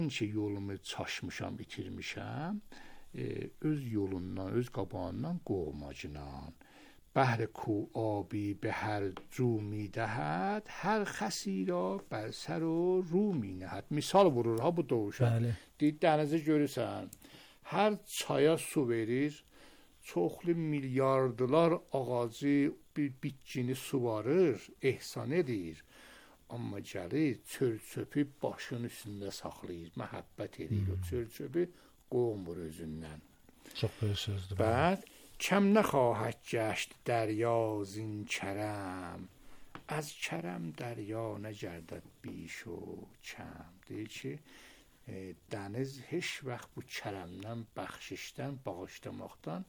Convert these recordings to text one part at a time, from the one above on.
ki yolumu çaşmışam, itirmişəm, öz yolundan, öz qabağından qovmacınan. بحر کو آبی به هر جو می دهد هر خسی را بر سر و رو می نهد. Misal vurur ha bu doğuşan. Deyir dənizi görürsən, hər çaya su verir, çoxlu milyardılar ağacı, bir bitkini suvarır, ehsan edir. Amma gəlir çöl-çöpü başının üstündə saxlayır, məhəbbət edir. O çöl-çöpü qovmur özündən. Çox böyük sözdür. بعد کم نخواهد گشت دریا زین کرم از کرم دریا نگردد بیش و کم. deyir ki dəniz heç vaxt bu kərəmdən, bəxşişdən, bağışlamaqdan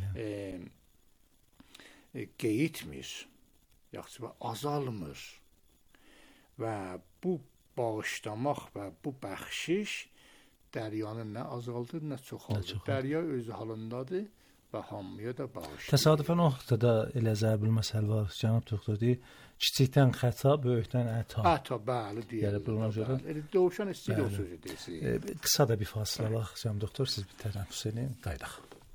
qeyitmir, yaxşı və azalmır. Və bu bağışlamaq və bu bəxşiş dəryanı nə azaldır, nə çoxaldır. Dərya öz halındadır və hamıya da bağışlayır. Təsadüfən o nöqtədə elə zərbil məsəl var, cənab doktor deyir, kiçikdən xəta, böyükdən əta. Əta, bəli, deyir. Yəni, doğuşan istəyir o sözü deyir. Qısa da bir fasilə var, cənab doktor, siz bir tənəffüs edin, qaydaq.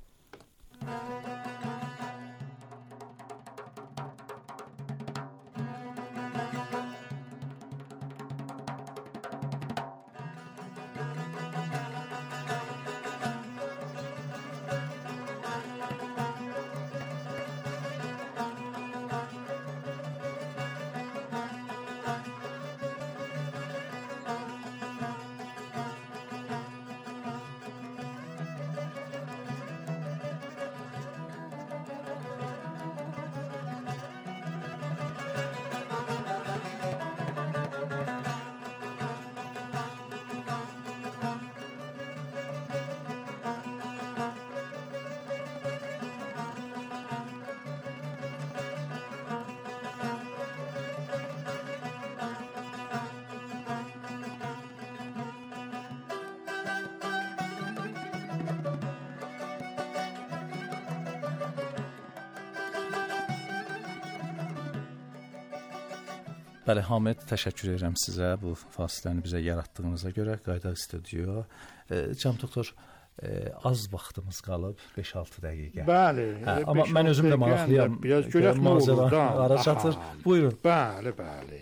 Bəli, Hamid, təşəkkür edirəm sizə bu fasiləni bizə yaratdığınıza görə. Qaydaq studiyo. Cənab doktor, az vaxtımız qalıb, 5-6 dəqiqə. Bəli. Amma mən özüm də maraqlıyam. Biraz görək nə olur da. Ara çatır. Buyurun. Bəli, bəli.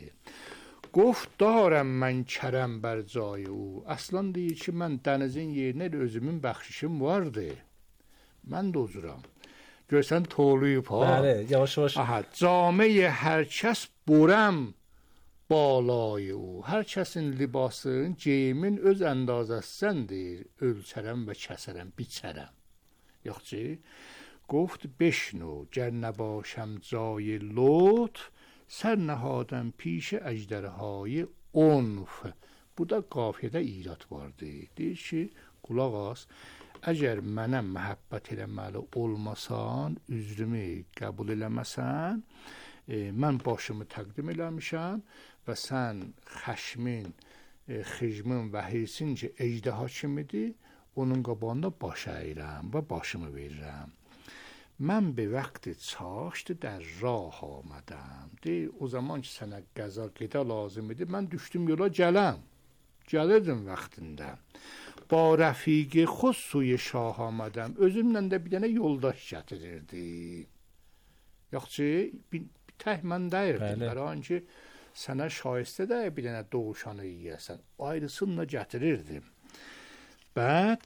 Gofت دارم من کرم بر جای او. Aslan deyir ki, mən dənizin yerinə özümün bəxşişim vardı. Mən də uzuram. Görsən toğluyub ha. Bəli, yavaş-yavaş. Camiye hər kəs burəm balay o. Hər kəsin libasın, geyimin öz əndazəsindür. Ölçərəm və kəsərəm, biçərəm. Yox ki, گفت بشنو گر نباشم جای لطف سر نهادم پیش اژدرهای عنف. Bu da qafiyədə irad vardır. Deyir ki, qulaq as, əgər mənə məhəbbət eləməli olmasan, üzrümü qəbul eləməsən, mən başımı təqdim eləmişəm və sən xəşmin, xicmin və hirsin ki, ejdaha kimidir, onun qabağında baş əyirəm və başımı verirəm. Mən bir vaxtı çaşdı در راه آمدم. Deyir, o zaman ki, sənə qəza gedə lazım idi, mən düşdüm yola gəlirdim vaxtında. Ba rəfiqi xud suyu şah آمدم. Özümlə də bir dənə yoldaş gətirirdi. Yox ki, tək mən deyirdim. Bəran ki, sənə şayistə də bir dənə doğuşanı yiyəsən. Ayrısını da gətirirdim. Bəd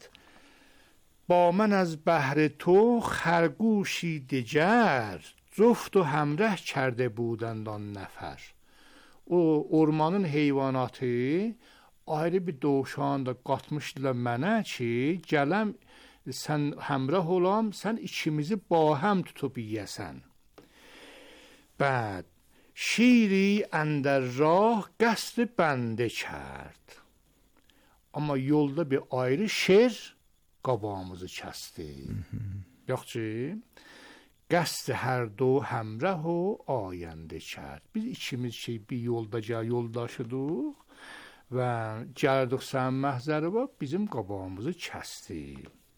با من از بهر تو خرگوشی دگر جفت و همراه کرده بودند آن نفر. O ormanın heyvanatı ayrı bir doğuşan da qatmışdılar mənə ki, gələm sən həmrah olam, sən ikimizi ba həm tutub yiyəsən. بعد شیری اندر راه قصد بنده کرد. Amma yolda bir ayrı şer qabağımızı kəsdi. Yox ki, qəsd hər do həmrəh o ayəndə kərd. Biz ikimiz bir yoldaşıdıq və gəldik sənin məhzəri var, bizim qabağımızı kəsdi.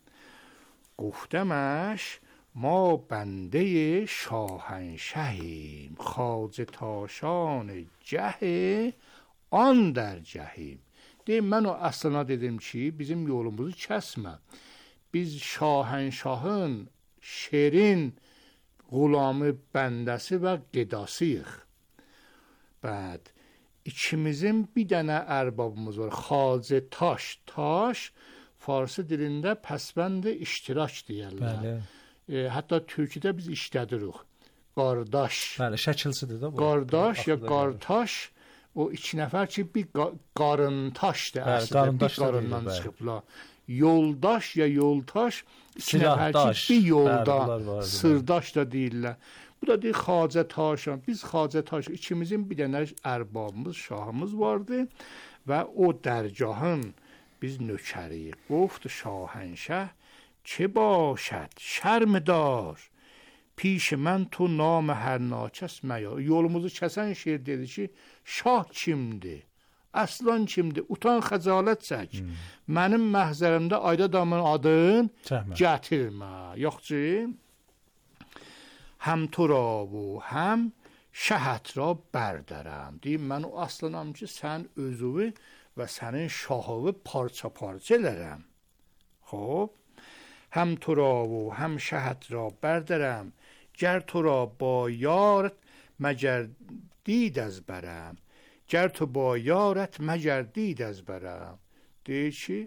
گفتمش ما بنده شاهنشهیم خواجه تاشان جه آن در جهیم. Mən o Aslana dedim ki, bizim yolumuzu kəsmə. Biz şahənşahın, şerin qulamı, bəndəsi və gedasıyıq. Bəd, ikimizin bir dənə ərbabımız var. Xacə Taş. Taş Farsı dilində pəsbənd iştirak deyirlər. Bəli. Hətta türküdə biz işlədirik. Qardaş. Bəli, şəkilsidir də bu. Qardaş ya qartaş. O iki nəfər ki, bir qarıntaşdır əslində. Bir qarından çıxıblar. Yoldaş ya yoltaş. İki nəfər ki, bir yolda. Sırdaş da deyirlər. Bu da deyir Xacə Taşan. Biz Xacə Taş, ikimizin bir dənə ərbabımız, şahımız vardı və o dərgahın biz nökəriyik. Qoftu şahənşah çi başad şərmdar. Piş mən tu nam hər naçəs məya. Yolumuzu kəsən şeir dedi ki, şah kimdir? Aslan kimdir? Utan xəcalət çək. Mənim məhzərimdə ayda damın adın gətirmə. Yoxcu? Həm tu ra bu, həm şəhət ra bərdərəm. Deyim, mən o aslanam ki, sən özüvü və sənin şahıvı parça-parça elərəm. Xob, həm tu ra bu, həm şəhət ra bərdərəm. Gər tu ra ba yarət məgər did az bərəm. Gər tu ba yarət məgər did az bərəm. Deyir ki,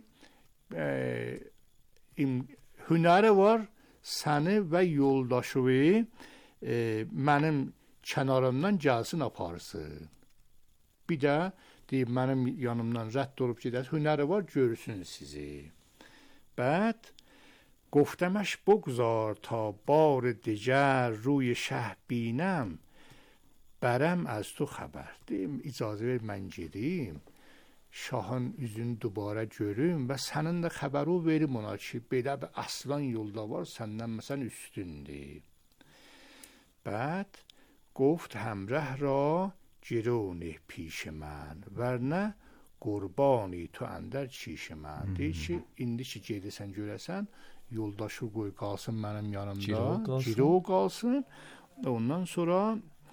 hünəri var, səni və yoldaşıvı mənim kənarımdan gəlsin aparsın. Bir də deyib, mənim yanımdan rədd olub gedər, hünəri var, görsün sizi. Bəd, گفتمش بگذار تا بار دیگر روی شه بینم برم از تو خبر. Deyim, icazə ver mən gedim, şahın üzünü dubara görüm və sənin də xəbəri verim ona ki, belə bir aslan yolda var, səndən məsələn üstündür. بعد گفت همراه را گرو نه پیش من ورنه قربانی تو اندر چیش من. deyir ki, indi ki gedirsən görəsən, yoldaşı qoy qalsın mənim yanımda, giro qalsın. Ondan sonra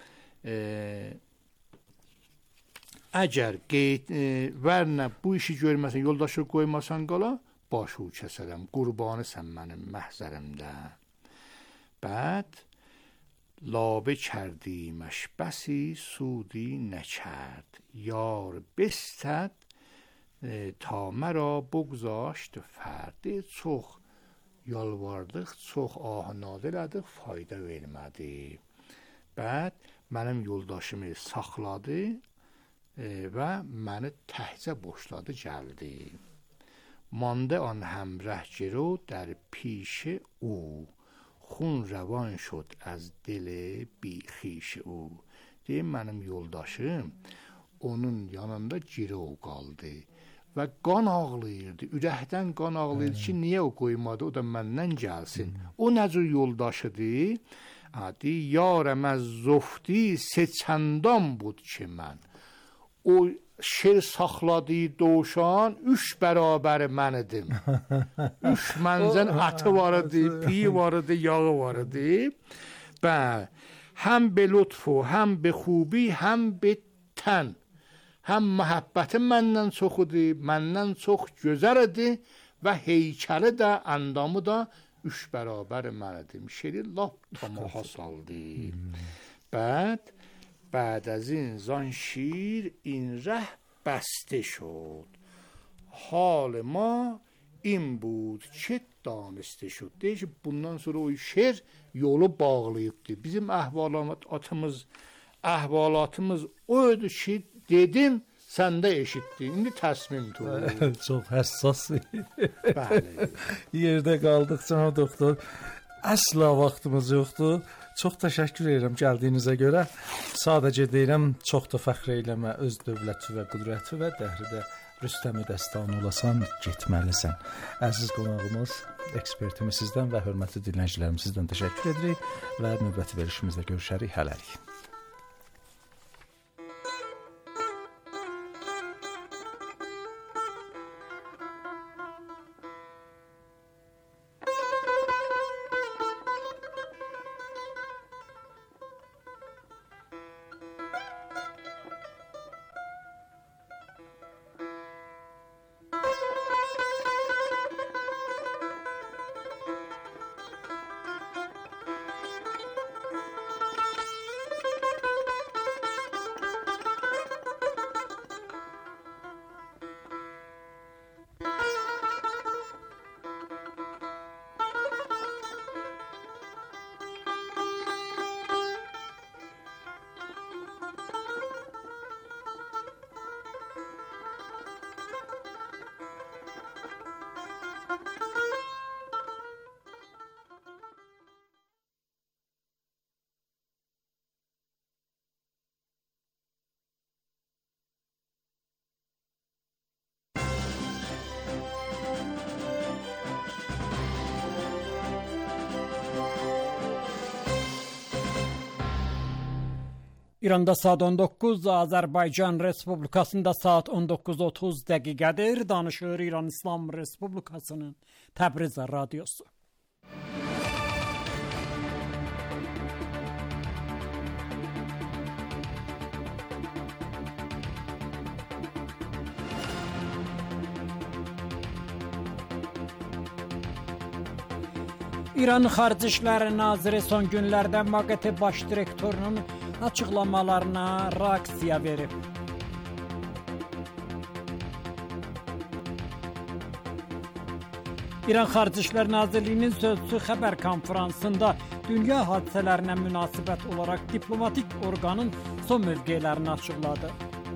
əgər vərnə bu işi görməsən, yoldaşı qoymasan qala, başı kəsərəm, qurbanısən mənim məhzərimdə. Bəd لابه کردیمش بسی سودی نکرد یار بستد تا مرا بگذاشت فرد. Çox yalvardıq, çox ahnadı elədik, fayda vermədi. Bəd mənim yoldaşımı saxladı və məni təhcə boşladı, gəldi. مانده آن همره گرو در پیش او خون روان شد از دل بی خویش او. deyim, mənim yoldaşım onun yanında giro qaldı və qan ağlayırdı, ürəkdən qan ağlayırdı ki, niyə o qoymadı, o da məndən gəlsin. O nə cür yoldaşıdır? Deyir, yarəm az zofti seçəndam bud ki mən. O şir saxladığı dovşan 3 bərabər mən idim. 3 mənzən atı var idi, piyi var idi, yağı var idi. Həm be lütfu, həm be xubi, həm be tən. Həm məhəbbəti məndən çox idi, məndən çox gözəl idi və heykəli də, əndamı da 3 bərabər mən idim. Şiri lap tamaha saldı. بعد از این زان شیر این ره بسته شد حال ما این بود که دانسته شد. deyir ki, bundan sonra o şer yolu bağlayıbdı. Bizim əhvalatımız o idi ki, dedim, sən də eşitdin. İndi təsmim tur. Çox həssas. Bəli. Yerdə qaldıq, cənab doktor. Əsla vaxtımız yoxdur. Çox təşəkkür edirəm gəldiyinizə görə. Sadəcə deyirəm, çox da fəxr eləmə, öz dövləti və qüdrəti və dəhridə Rüstəmi dəstanı olasan, getməlisən. Əziz qonağımız, ekspertimiz sizdən və hörmətli dinləyicilərimiz sizdən təşəkkür edirik və növbəti verişimizdə görüşərik. Hələlik. İranda saat 19, Azərbaycan Respublikasında saat 19:30 dəqiqədir. Danışır İran İslam Respublikasının Təbriz radiosu. İran Xarici İşlər Naziri son günlərdə MAQATE baş direktorunun açıqlamalarına reaksiya verib. İran Xarici İşlər Nazirliyinin sözçüsü xəbər konferansında dünya hadisələrinə münasibət olaraq diplomatik orqanın son mövqelərini açıqladı.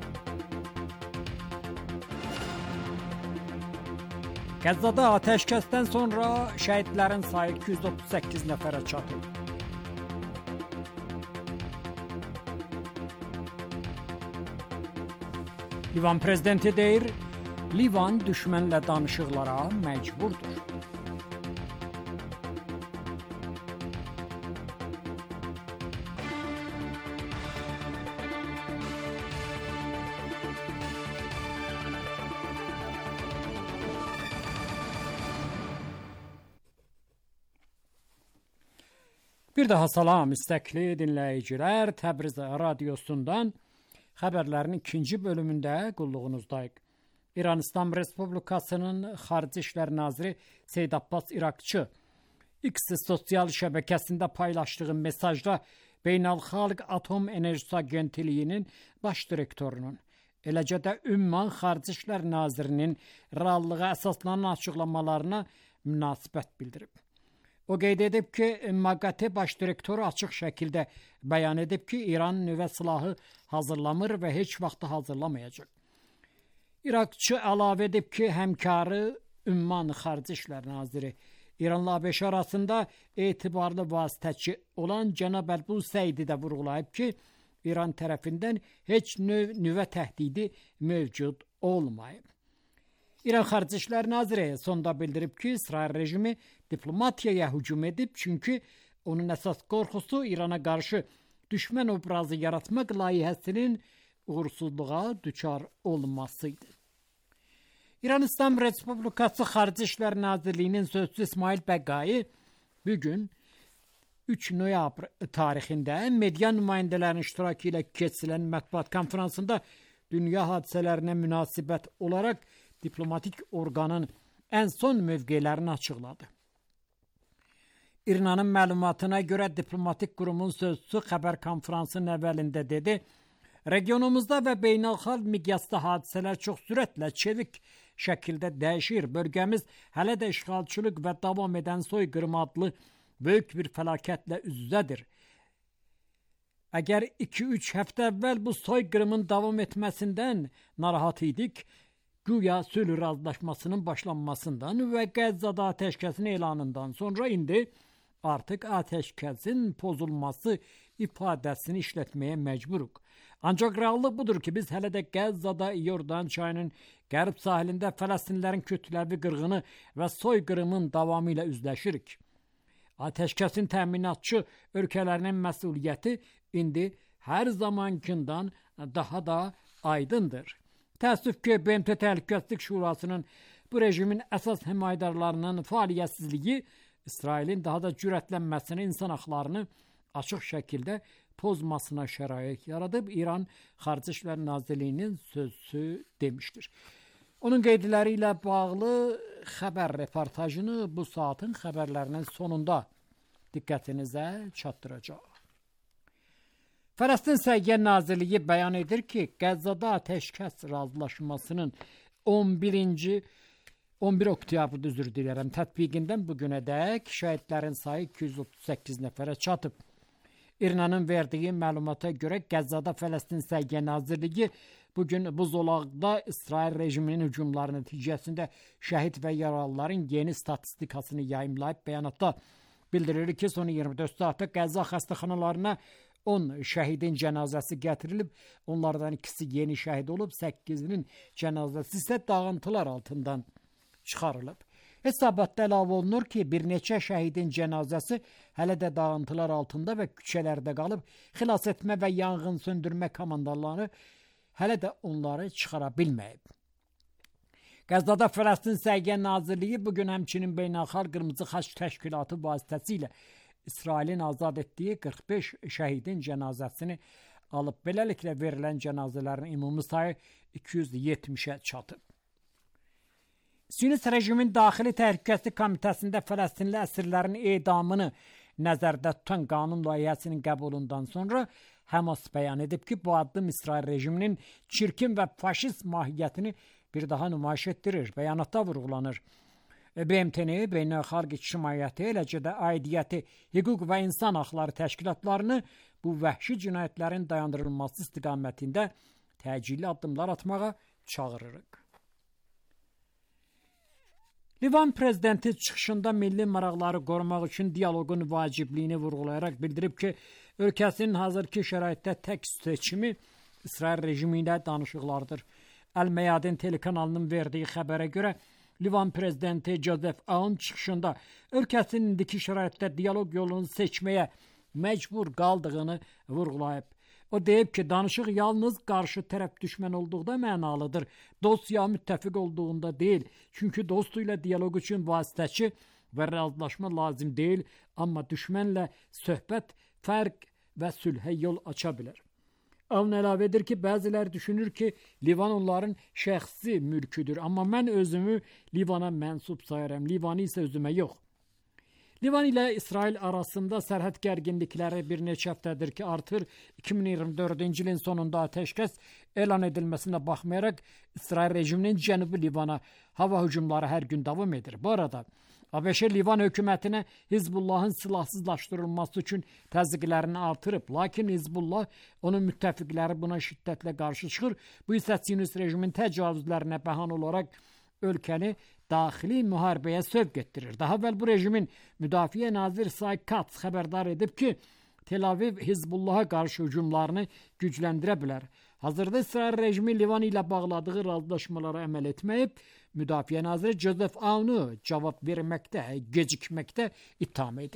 Qəzzada atəşkəsdən sonra şəhidlərin sayı 238 nəfərə çatıb. Livan prezidenti deyir, Livan düşmənlə danışıqlara məcburdur. Bir daha salam istəkli dinləyicilər, Təbriz radiosundan xəbərlərin ikinci bölümündə qulluğunuzdayıq. İran İslam Respublikasının Xarici İşlər Naziri Seyid Abbas İraqçı X sosial şəbəkəsində paylaşdığı mesajda Beynəlxalq Atom Enerjisi Agentliyinin baş direktorunun, eləcə də Ümman Xarici İşlər Nazirinin reallığa əsaslanan açıqlamalarına münasibət bildirib. O qeyd edib ki, MAQATE baş direktoru açıq şəkildə bəyan edib ki, İran nüvə silahı hazırlamır və heç vaxt hazırlamayacaq. İraqçı əlavə edib ki, həmkarı Ümman Xarici İşlər Naziri İranla ABŞ arasında etibarlı vasitəçi olan cənab Əlbu Seyidi də vurğulayıb ki, İran tərəfindən heç növ nüvə təhdidi mövcud olmayıb. İran Xarici İşlər Naziri sonda bildirib ki, İsrail rejimi diplomatiyaya hücum edib, çünki onun əsas qorxusu İrana qarşı düşmən obrazı yaratmaq layihəsinin uğursuzluğa düçar olmasıydı. İran İslam Respublikası Xarici İşlər Nazirliyinin sözçüsü İsmail Bəqai bugün 3 noyabr tarixində media nümayəndələrinin iştirakı ilə keçirilən mətbuat konferansında dünya hadisələrinə münasibət olaraq diplomatik orqanın ən son mövqelərini açıqladı. İRNA-nın məlumatına görə diplomatik qurumun sözçüsü xəbər konferansının əvvəlində dedi, regionumuzda və beynəlxalq miqyasda hadisələr çox sürətlə, çevik şəkildə dəyişir. Bölgəmiz hələ də işğalçılıq və davam edən soyqırım adlı böyük bir fəlakətlə üz-üzədir. Əgər 2-3 həftə əvvəl bu soyqırımın davam etməsindən narahat idik, güya sülh razılaşmasının başlanmasından və Qəzzada atəşkəsin elanından sonra indi artıq atəşkəsin pozulması ifadəsini işlətməyə məcburuq. Ancaq reallıq budur ki, biz hələ də Qəzzada Yordan çayının qərb sahilində Fələstinlərin kütləvi qırğını və soyqırımın davamı ilə üzləşirik. Atəşkəsin təminatçı ölkələrinin məsuliyyəti indi hər zamankindən daha da aydındır. Təəssüf ki, BMT Təhlükəsizlik Şurasının bu rejimin əsas himayədarlarının fəaliyyətsizliyi İsrailin daha da cürətlənməsini, insan haqlarını açıq şəkildə pozmasına şərait yaradıb, İran Xarici İşlər Nazirliyinin sözçüsü demişdir. Onun qeydləri ilə bağlı xəbər reportajını bu saatin xəbərlərinin sonunda diqqətinizə çatdıracaq. Fələstin Səhiyyə Nazirliyi bəyan edir ki, Qəzzada atəşkəs razılaşmasının 11 oktyabr tətbiqindən bu günədək şəhidlərin sayı 238 nəfərə çatıb. İRNA-nın verdiyi məlumata görə Qəzzada Fələstin Səhiyyə Nazirliyi bugün bu zolaqda İsrail rejiminin hücumları nəticəsində şəhid və yaralıların yeni statistikasını yayımlayıb. Bəyanatda bildirir ki, son 24 saatda Qəzza xəstəxanalarına 10 şəhidin cənazəsi gətirilib, onlardan ikisi yeni şəhid olub, 8-nin cənazəsi isə dağıntılar altından çıxarılıb. Hesabatda əlavə olunur ki, bir neçə şəhidin cənazəsi hələ də dağıntılar altında və küçələrdə qalıb, xilas etmə və yanğın söndürmə komandaları hələ də onları çıxara bilməyib. Qəzzada Fələstin Səhiyyə Nazirliyi bugün həmçinin Beynəlxalq Qırmızı Xaç Təşkilatı vasitəsilə İsrailin azad etdiyi 45 şəhidin cənazəsini alıb. Beləliklə verilən cənazələrin ümumi sayı 270-ə çatıb. Siyonist rejimin daxili təhlükəsizlik komitəsində Fələstinli əsirlərin edamını nəzərdə tutan qanun layihəsinin qəbulundan sonra Həmas bəyan edib ki, bu addım İsrail rejiminin çirkin və faşist mahiyyətini bir daha nümayiş etdirir. Bəyanatda vurğulanır. BMT-ni, Beynəlxalq İctimaiyyəti, eləcə də aidiyyəti hüquq və insan haqları təşkilatlarını bu vəhşi cinayətlərin dayandırılması istiqamətində təcili addımlar atmağa çağırırıq. Livan prezidenti çıxışında milli maraqları qorumaq üçün dialoqun vacibliyini vurğulayaraq bildirib ki, ölkəsinin hazırki şəraitdə tək seçimi İsrail rejimi ilə danışıqlardır. Əl-Məyadin telekanalının verdiyi xəbərə görə Livan prezidenti Joseph Aoun çıxışında ölkəsinin indiki şəraitdə dialoq yolunu seçməyə məcbur qaldığını vurğulayıb. O deyib ki, danışıq yalnız qarşı tərəf düşmən olduqda mənalıdır. Dost ya müttəfiq olduğunda deyil. Çünki dostu ilə dialoq üçün vasitəçi və razılaşma lazım deyil, amma düşmənlə söhbət, fərq və sülhə yol aça bilər. Aoun əlavə edir ki, bəzilər düşünür ki, Livan onların şəxsi mülküdür, amma mən özümü Livana mənsub sayıram, Livanı isə özümə yox. Livan ilə İsrail arasında sərhəd gərginlikləri bir neçə həftədir ki, artır. 2024-cü ilin sonunda atəşkəs elan edilməsinə baxmayaraq, İsrail rejiminin Cənubi Livana hava hücumları hər gün davam edir. Bu arada, ABŞ Livan hökumətinə Hizbullahın silahsızlaşdırılması üçün təzyiqlərini artırıb. Lakin Hizbullah, onun müttəfiqləri buna şiddətlə qarşı çıxır. Bu isə Siyonist rejimin təcavüzlərinə bəhan olaraq ölkəni daxili müharibəyə sövq etdirir. Daha əvvəl bu rejimin Müdafiə naziri Israil Katz xəbərdar edib ki, Tel Aviv Hizbullaha qarşı hücumlarını gücləndirə bilər. Hazırda İsrail rejimi Livan ilə bağladığı razılaşmalara əməl etməyib, Müdafiə naziri Joseph Aoun'u cavab verməkdə, gecikməkdə ittiham edib.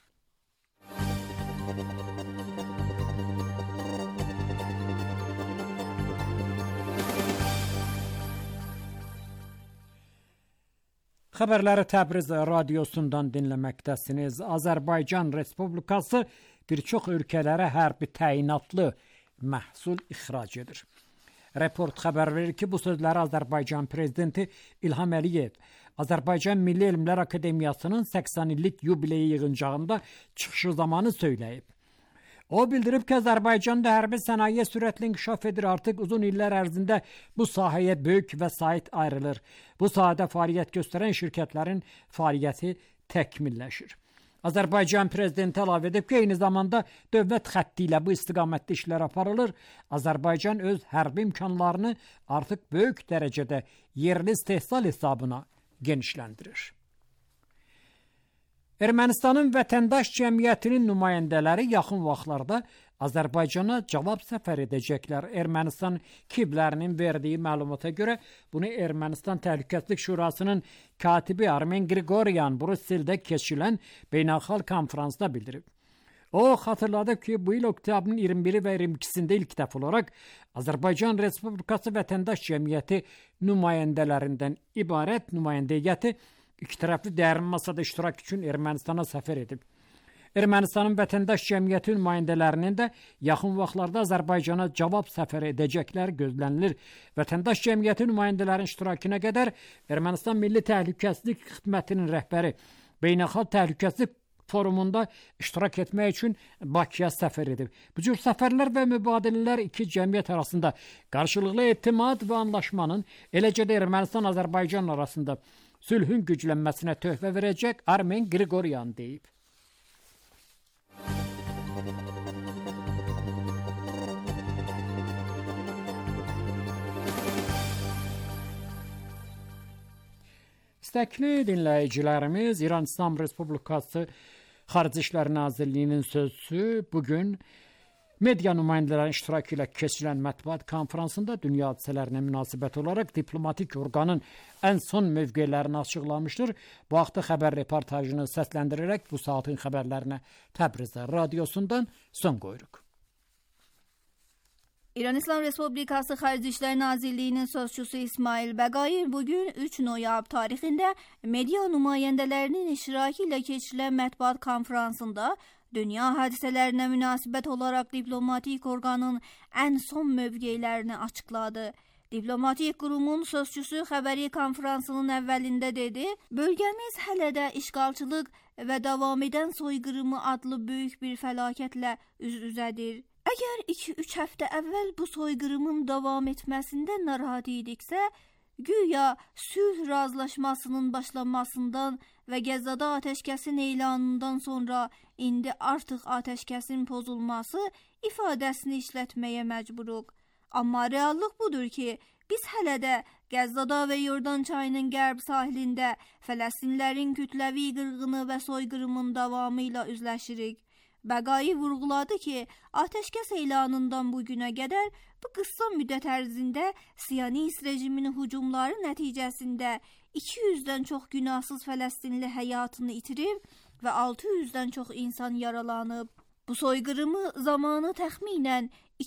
Xəbərləri Təbriz radiosundan dinləməkdəsiniz. Azərbaycan Respublikası bir çox ölkələrə hərbi təyinatlı məhsul ixrac edir. Report xəbər verir ki, bu sözləri Azərbaycan prezidenti İlham Əliyev Azərbaycan Milli Elmlər Akademiyasının 80 illik yubileyi yığıncağında çıxışı zamanı söyləyib. O bildirib ki, Azərbaycanda hərbi sənaye sürətlə inkişaf edir. Artıq uzun illər ərzində bu sahəyə böyük vəsait ayrılır. Bu sahədə fəaliyyət göstərən şirkətlərin fəaliyyəti təkmilləşir. Azərbaycan prezidenti əlavə edib ki, eyni zamanda dövlət xətti ilə bu istiqamətdə işlər aparılır. Azərbaycan öz hərbi imkanlarını artıq böyük dərəcədə yerli istehsal hesabına genişləndirir. Ermənistanın vətəndaş cəmiyyətinin nümayəndələri yaxın vaxtlarda Azərbaycana cavab səfər edəcəklər. Ermənistan kiblərinin verdiyi məlumata görə bunu Ermənistan Təhlükəsizlik Şurasının katibi Armen Grigoryan Brüsseldə keçirilən beynəlxalq konfransda bildirib. O xatırladı ki, bu il oktyabrın 21-i və 22-sində ilk dəfə olaraq Azərbaycan Respublikası vətəndaş cəmiyyəti nümayəndələrindən ibarət nümayəndə heyəti iki tərəfli dərin masada iştirak üçün Ermənistana səfər edib. Ermənistanın vətəndaş cəmiyyəti nümayəndələrinin də yaxın vaxtlarda Azərbaycana cavab səfər edəcəkləri gözlənilir. Vətəndaş cəmiyyəti nümayəndələrin iştirakına qədər Ermənistan Milli Təhlükəsizlik Xidmətinin rəhbəri Beynəlxalq Təhlükəsizlik Forumunda iştirak etmək üçün Bakıya səfər edib. Bu cür səfərlər və mübadilələr iki cəmiyyət arasında qarşılıqlı etimad və anlaşmanın, eləcə də Ermənistan-Azərbaycan arasında sülhün güclənməsinə töhfə verəcək, Armen Grigoryan deyib. İstəkli dinləyicilərimiz, İran İslam Respublikası Xarici İşlər Nazirliyinin sözçüsü bugün Media nümayəndələrinin iştirakı ilə keçirilən mətbuat konfransında dünya hadisələrinə münasibət olaraq diplomatik orqanın ən son mövqelərini açıqlamışdır. Bu haqda xəbər reportajını səsləndirərək bu saatin xəbərlərinə Təbriz radiosundan son qoyuruq. İran İslam Respublikası Xarici İşlər Nazirliyinin sözçüsü İsmail Bəqai bugün 3 noyabr tarixində media nümayəndələrinin iştirakı ilə keçirilən mətbuat konfransında dünya hadisələrinə münasibət olaraq diplomatik orqanın ən son mövqelərini açıqladı. Diplomatik qurumun sözçüsü xəbəri konfransının əvvəlində dedi, bölgəmiz hələ də işğalçılıq və davam edən soyqırımı adlı böyük bir fəlakətlə üz-üzədir. Əgər 2-3 həftə əvvəl bu soyqırımın davam etməsində narahat idiksə, güya sülh razılaşmasının başlanmasından və Qəzzada atəşkəsin elanından sonra indi artıq atəşkəsin pozulması ifadəsini işlətməyə məcburuq. Amma reallıq budur ki, biz hələ də Qəzzada və Yordan çayının qərb sahilində Fələstinlərin kütləvi qırğını və soyqırımın davamı ilə üzləşirik. Bəqai vurğuladı ki, atəşkəs elanından bu günə qədər bu qısa müddət ərzində Siyonist rejiminin hücumları nəticəsində 200-dən çox günahsız Fələstinli həyatını itirib və 600-dən çox insan yaralanıb. Bu soyqırımı zamanı təxminən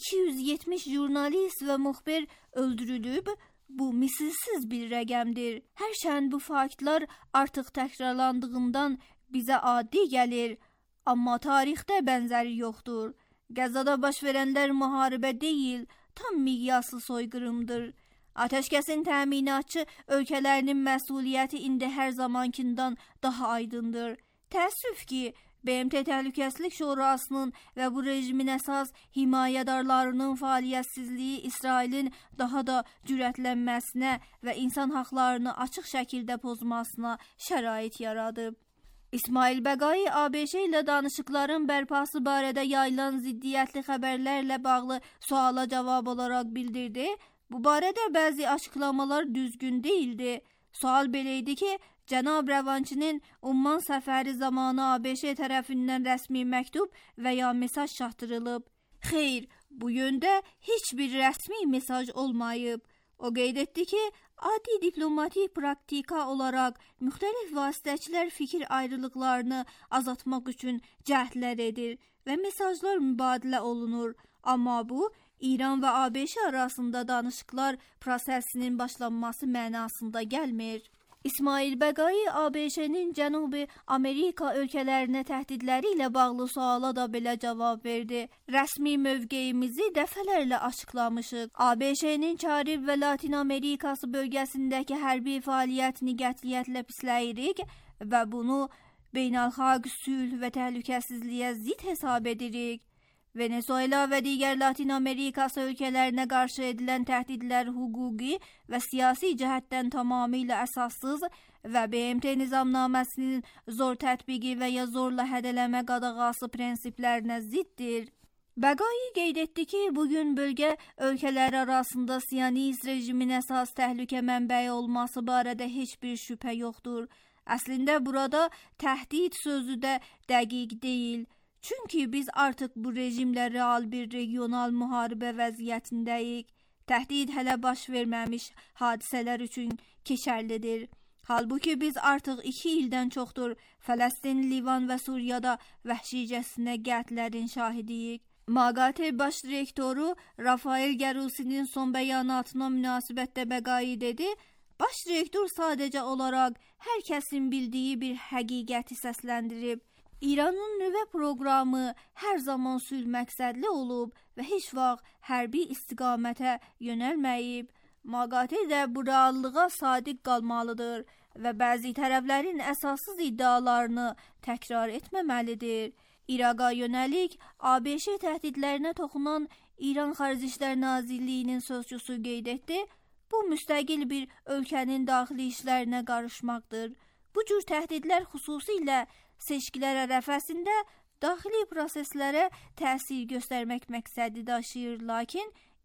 270 jurnalist və müxbir öldürülüb. Bu misilsiz bir rəqəmdir. Hərçənd bu faktlar artıq təkrarlandığından bizə adi gəlir. Amma tarixdə bənzəri yoxdur. Qəzzada baş verənlər müharibə deyil, tam miqyaslı soyqırımdır. Atəşkəsin təminatçı ölkələrinin məsuliyyəti indi hər zamankindən daha aydındır. Təəssüf ki, BMT Təhlükəsizlik Şurasının və bu rejimin əsas himayədarlarının fəaliyyətsizliyi İsrailin daha da cürətlənməsinə və insan haqlarını açıq şəkildə pozmasına şərait yaradıb. İsmail Bəqai ABŞ ilə danışıqların bərpası barədə yayılan ziddiyyətli xəbərlərlə bağlı suala cavab olaraq bildirdi. Bu barədə bəzi açıqlamalar düzgün değildi. Sual belə idi ki, cənab Rəvançinin Umman səfəri zamanı ABŞ tərəfindən rəsmi məktub və ya mesaj çatdırılıb. Xeyr, bu yöndə heç bir rəsmi mesaj olmayıb. O qeyd etdi ki, adi diplomatik praktika olaraq müxtəlif vasitəçilər fikir ayrılıqlarını azaltmaq üçün cəhdlər edir və mesajlar mübadilə olunur. Amma bu, İran və ABŞ arasında danışıqlar prosesinin başlanması mənasında gəlmir. İsmail Bəqai ABŞ-nin Cənubi Amerika ölkələrinə təhdidləri ilə bağlı suala da belə cavab verdi. Rəsmi mövqeyimizi dəfələrlə açıqlamışıq. ABŞ-nin Karib və Latin Amerikası bölgəsindəki hərbi fəaliyyətini qətiyyətlə pisləyirik və bunu beynəlxalq sülh və təhlükəsizliyə zidd hesab edirik. Venezuela və digər Latin Amerikası ölkələrinə qarşı edilən təhdidlər hüquqi və siyasi cəhətdən tamamilə əsassız və BMT nizamnaməsinin zor tətbiqi və ya zorla hədələmə qadağası prinsiplərinə ziddir. Bəqai qeyd etdi ki, bugün bölgə ölkələri arasında Siyonist rejimin əsas təhlükə mənbəyi olması barədə heç bir şübhə yoxdur. Əslində burada təhdid sözü də dəqiq deyil. Çünki biz artıq bu rejimlə real bir regional müharibə vəziyyətindəyik. Təhdid hələ baş verməmiş hadisələr üçün keçərlidir. Halbuki biz artıq 2 ildən çoxdur Fələstin, Livan və Suriyada vəhşicəsinə qətlərin şahidiyik. MAGATE baş direktoru Rafael Gerusinin son bəyanatına münasibətdə Bəqai dedi, baş direktor sadəcə olaraq hər kəsin bildiyi bir həqiqəti səsləndirib. İranın nüvə proqramı hər zaman sülh məqsədli olub və heç vaxt hərbi istiqamətə yönəlməyib. MAGATE də bu reallığa sadiq qalmalıdır və bəzi tərəflərin əsassız iddialarını təkrar etməməlidir. İraqa yönəlik ABŞ təhdidlərinə toxunan İran Xarici İşlər Nazirliyinin sözçüsü qeyd etdi, bu müstəqil bir ölkənin daxili işlərinə qarışmaqdır. Bu cür təhdidlər xüsusilə seçkilər ərəfəsində daxili proseslərə təsir göstərmək məqsədi daşıyır, lakin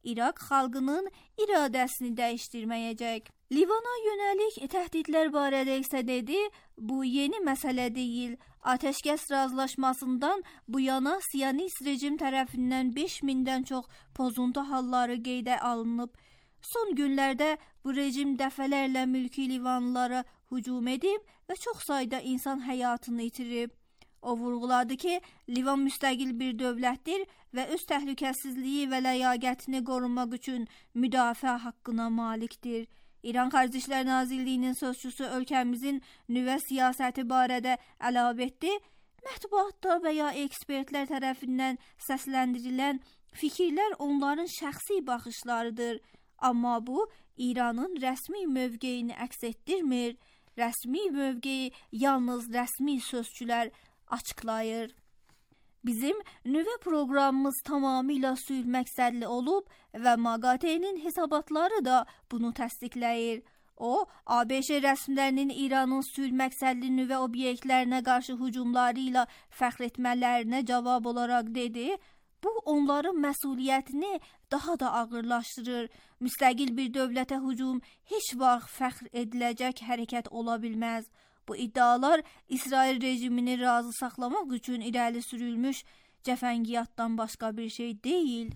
İraq xalqının iradəsini dəyişdirməyəcək. Livana yönəlik təhdidlər barədə isə dedi, bu yeni məsələ deyil. Atəşkəs razılaşmasından bu yana Siyonist rejim tərəfindən 5000-dən çox pozuntu halları qeydə alınıb. Son günlərdə bu rejim dəfələrlə mülki Livanlılara hücum edib və çox sayda insan həyatını itirib. O vurğuladı ki, Livan müstəqil bir dövlətdir və öz təhlükəsizliyi və ləyaqətini qorumaq üçün müdafiə haqqına malikdir. İran Xarici İşlər Nazirliyinin sözçüsü ölkəmizin nüvə siyasəti barədə əlavə etdi. Mətbuatda və ya ekspertlər tərəfindən səsləndirilən fikirlər onların şəxsi baxışlarıdır. Amma bu, İranın rəsmi mövqeyini əks etdirmir. Rəsmi mövqeyi yalnız rəsmi sözçülər açıqlayır. Bizim nüvə proqramımız tamamilə sülh məqsədli olub və MAGATE-nin hesabatları da bunu təsdiqləyir. O, ABŞ rəsmilərinin İranın sülh məqsədli nüvə obyektlərinə qarşı hücumları ilə fəxr etmələrinə cavab olaraq dedi, bu onların məsuliyyətini daha da ağırlaşdırır. Müstəqil bir dövlətə hücum heç vaxt fəxr ediləcək hərəkət ola bilməz. Bu iddialar İsrail rejimini razı saxlamaq üçün irəli sürülmüş cəfəngiyatdan başqa bir şey deyil.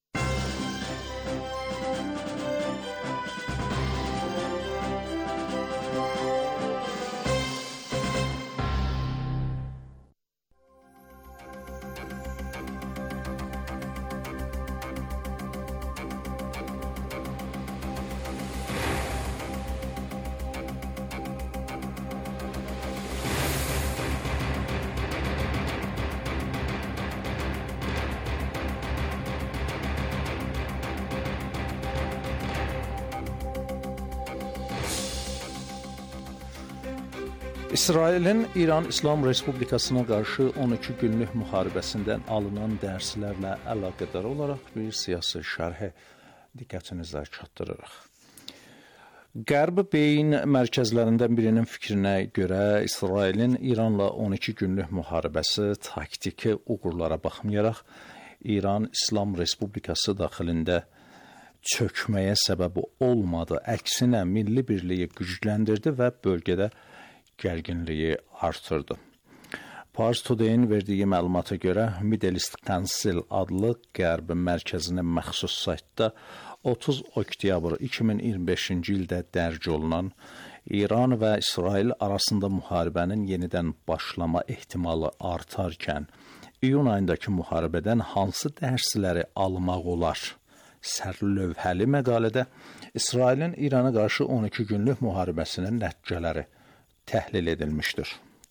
İsrailin İran İslam Respublikasına qarşı 12 günlük müharibəsindən alınan dərslərlə əlaqədar olaraq bir siyasi şərhi diqqətinizə çatdırırıq. Qərb beyin mərkəzlərindən birinin fikrinə görə İsrailin İranla 12 günlük müharibəsi taktiki uğurlara baxmayaraq İran İslam Respublikası daxilində çökməyə səbəb olmadı. Əksinə milli birliyi gücləndirdi və bölgədə gərginliyi artırdı. Pars Today-in verdiyi məlumata görə Middle East Council adlı Qərb mərkəzinə məxsus saytda 30 oktyabr 2025-ci ildə dərc olunan İran və İsrail arasında müharibənin yenidən başlama ehtimalı artarkən iyun ayındakı müharibədən hansı dərsləri almaq olar? Sərlövhəli məqalədə İsrailin İrana qarşı 12 günlük müharibəsinin nəticələri təhlil edilmişdir.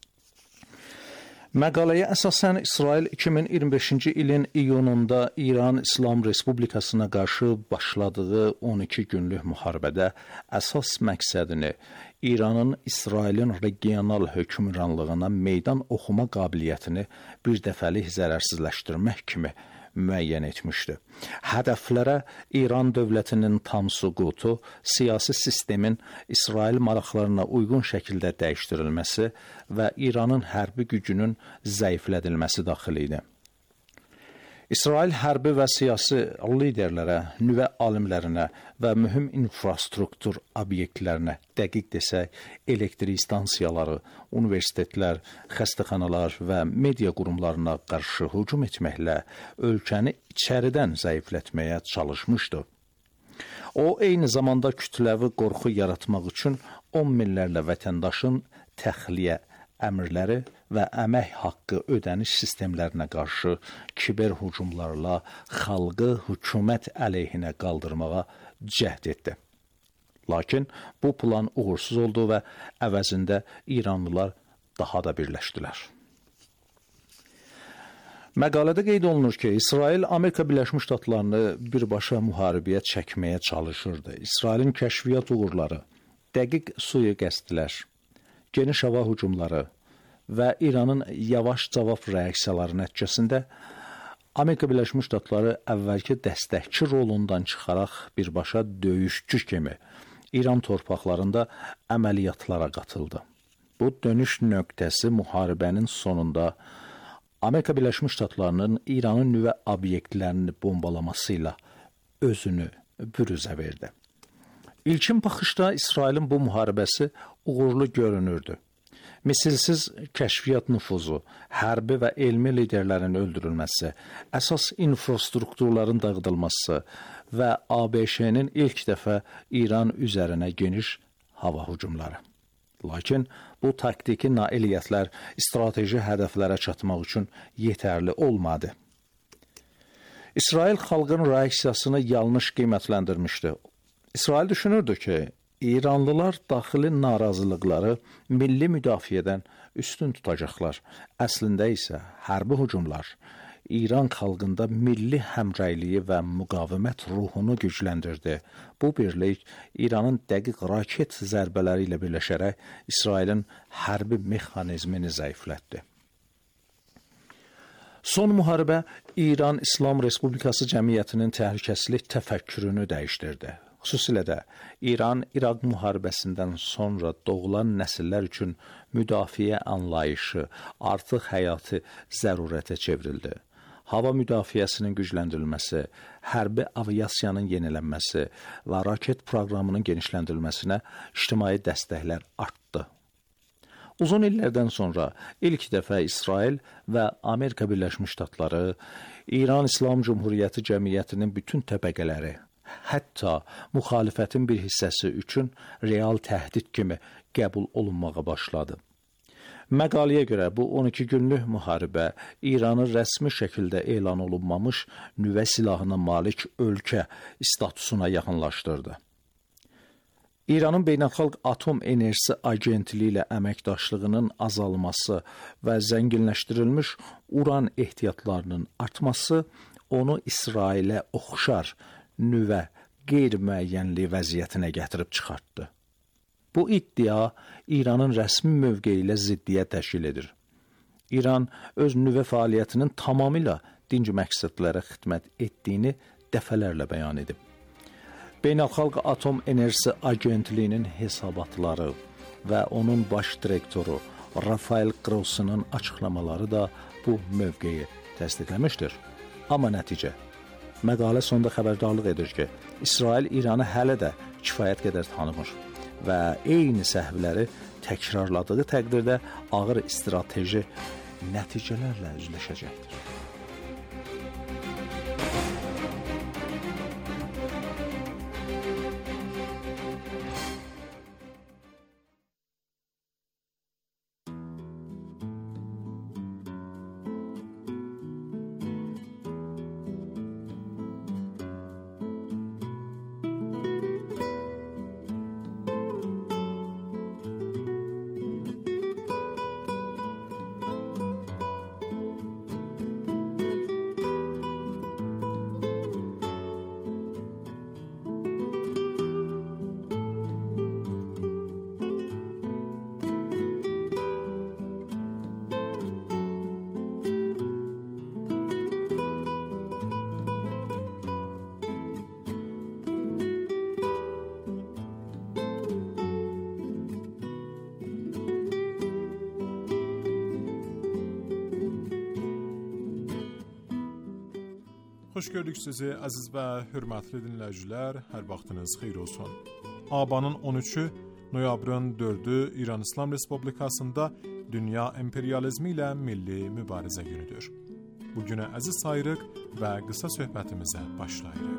Məqaləyə əsasən İsrail 2025-ci ilin iyununda İran İslam Respublikasına qarşı başladığı 12 günlük müharibədə əsas məqsədini İranın İsrailin regional hökmranlığına meydan oxuma qabiliyyətini birdəfəlik zərərsizləşdirmək kimi müəyyən etmişdi. Hədəflərə İran dövlətinin tam süqutu, siyasi sistemin İsrail maraqlarına uyğun şəkildə dəyişdirilməsi və İranın hərbi gücünün zəiflədilməsi daxil idi. İsrail hərbi və siyasi liderlərə, nüvə alimlərinə və mühüm infrastruktur obyektlərinə, dəqiq desək, elektrik stansiyaları, universitetlər, xəstəxanalar və media qurumlarına qarşı hücum etməklə ölkəni içəridən zəiflətməyə çalışmışdı. O, eyni zamanda kütləvi qorxu yaratmaq üçün 10 minlərlə vətəndaşın təxliyə əmrləri və əmək haqqı ödəniş sistemlərinə qarşı kiber hücumlarla xalqı hökumət əleyhinə qaldırmağa cəhd etdi. Lakin bu plan uğursuz oldu və əvəzində İranlılar daha da birləşdilər. Məqalədə qeyd olunur ki, İsrail Amerika Birləşmiş Ştatlarını birbaşa müharibəyə çəkməyə çalışırdı. İsrailin kəşfiyyat uğurları, dəqiq sui-qəsdlər, geniş hava hücumları və İranın yavaş cavab reaksiyaları nəticəsində Amerika Birləşmiş Ştatları əvvəlki dəstəkçi rolundan çıxaraq birbaşa döyüşçü kimi İran torpaqlarında əməliyyatlara qatıldı. Bu dönüş nöqtəsi müharibənin sonunda Amerika Birləşmiş Ştatlarının İranın nüvə obyektlərini bombalaması ilə özünü büruzə verdi. İlkin baxışda İsrailin bu müharibəsi uğurlu görünürdü. Misilsiz kəşfiyyat nüfuzu, hərbi və elmi liderlərin öldürülməsi, əsas infrastrukturların dağıdılması və ABŞ-nin ilk dəfə İran üzərinə geniş hava hücumları. Lakin bu taktiki nailiyyətlər strateji hədəflərə çatmaq üçün yetərli olmadı. İsrail xalqın reaksiyasını yanlış qiymətləndirmişdi. İsrail düşünürdü ki, İranlılar daxili narazılıqları milli müdafiədən üstün tutacaqlar. Əslində isə hərbi hücumlar İran xalqında milli həmrəyliyi və müqavimət ruhunu gücləndirdi. Bu birlik İranın dəqiq raket zərbələri ilə birləşərək İsrailin hərbi mexanizmini zəiflətdi. Son müharibə İran İslam Respublikası cəmiyyətinin təhlükəsizlik təfəkkürünü dəyişdirdi. Xüsusilə də İran-İraq müharibəsindən sonra doğulan nəsillər üçün müdafiə anlayışı artıq həyati zərurətə çevrildi. Hava müdafiəsinin gücləndirilməsi, hərbi aviasiyanın yenilənməsi və raket proqramının genişləndirilməsinə ictimai dəstəklər artdı. Uzun illərdən sonra ilk dəfə İsrail və Amerika Birləşmiş Ştatları İran İslam Cümhuriyyəti cəmiyyətinin bütün təbəqələri, hətta müxalifətin bir hissəsi üçün real təhdid kimi qəbul olunmağa başladı. Məqaləyə görə bu 12 günlük müharibə İranı rəsmi şəkildə elan olunmamış nüvə silahına malik ölkə statusuna yaxınlaşdırdı. İranın Beynəlxalq Atom Enerjisi Agentliyi ilə əməkdaşlığının azalması və zənginləşdirilmiş uran ehtiyatlarının artması onu İsrailə oxşar nüvə qeyri-müəyyənlik vəziyyətinə gətirib çıxartdı. Bu iddia İranın rəsmi mövqeyi ilə ziddiyyət təşkil edir. İran öz nüvə fəaliyyətinin tamamilə dinc məqsədlərə xidmət etdiyini dəfələrlə bəyan edib. Beynəlxalq Atom Enerjisi Agentliyinin hesabatları və onun baş direktoru Rafael Grossunun açıqlamaları da bu mövqeyi təsdiqləmişdir. Amma nəticə məqalə sonda xəbərdarlıq edir ki, İsrail İranı hələ də kifayət qədər tanımır və eyni səhvləri təkrarladığı təqdirdə ağır strateji nəticələrlə üzləşəcəkdir. Xoş gördük sizi əziz və hörmətli dinləyicilər, hər vaxtınız xeyir olsun. Abanın 13-ü, noyabrın 4-ü İran İslam Respublikasında dünya emperyalizmi ilə milli mübarizə günüdür. Bu günə əziz sayırıq və qısa söhbətimizə başlayırıq.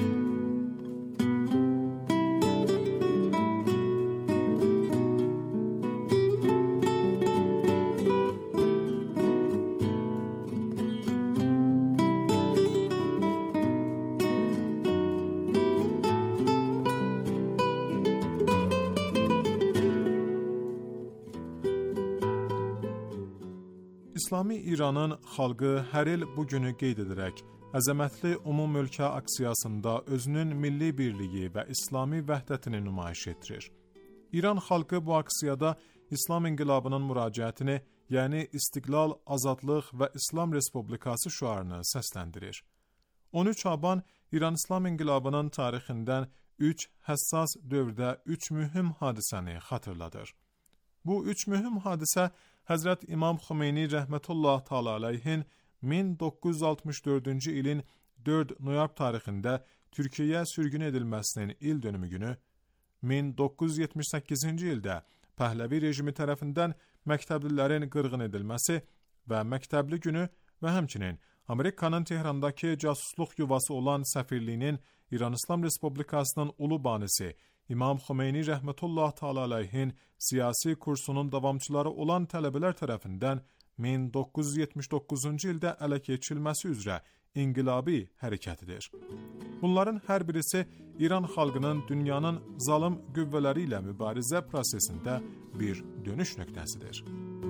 İslami İranın xalqı hər il bu günü qeyd edərək, əzəmətli umumölkə aksiyasında özünün milli birliyi və İslami vəhdətini nümayiş etdirir. İran xalqı bu aksiyada İslam inqilabının müraciətini, yəni İstiqlal, Azadlıq və İslam Respublikası şüarını səsləndirir. 13 Aban İran İslam inqilabının tarixindən 3 həssas dövrdə 3 mühüm hadisəni xatırladır. Bu 3 mühüm hadisə Həzrət İmam Xomeyni rəhmətullah təala aleyhin 1964-cü ilin 4 noyabr tarixində Türkiyəyə sürgün edilməsinin il dönümü günü 1978-ci ildə Pəhləvi rejimi tərəfindən məktəblilərin qırğın edilməsi və məktəbli günü və həmçinin Amerikanın Tehrandakı casusluq yuvası olan səfirliyinin İran İslam Respublikasının ulu banisi İmam Xomeyni rəhmətullah təala əleyhin siyasi kursunun davamçıları olan tələbələr tərəfindən 1979-cu ildə ələ keçirilməsi üzrə inqilabi hərəkətidir. Bunların hər birisi İran xalqının dünyanın zalım qüvvələri ilə mübarizə prosesində bir dönüş nöqtəsidir.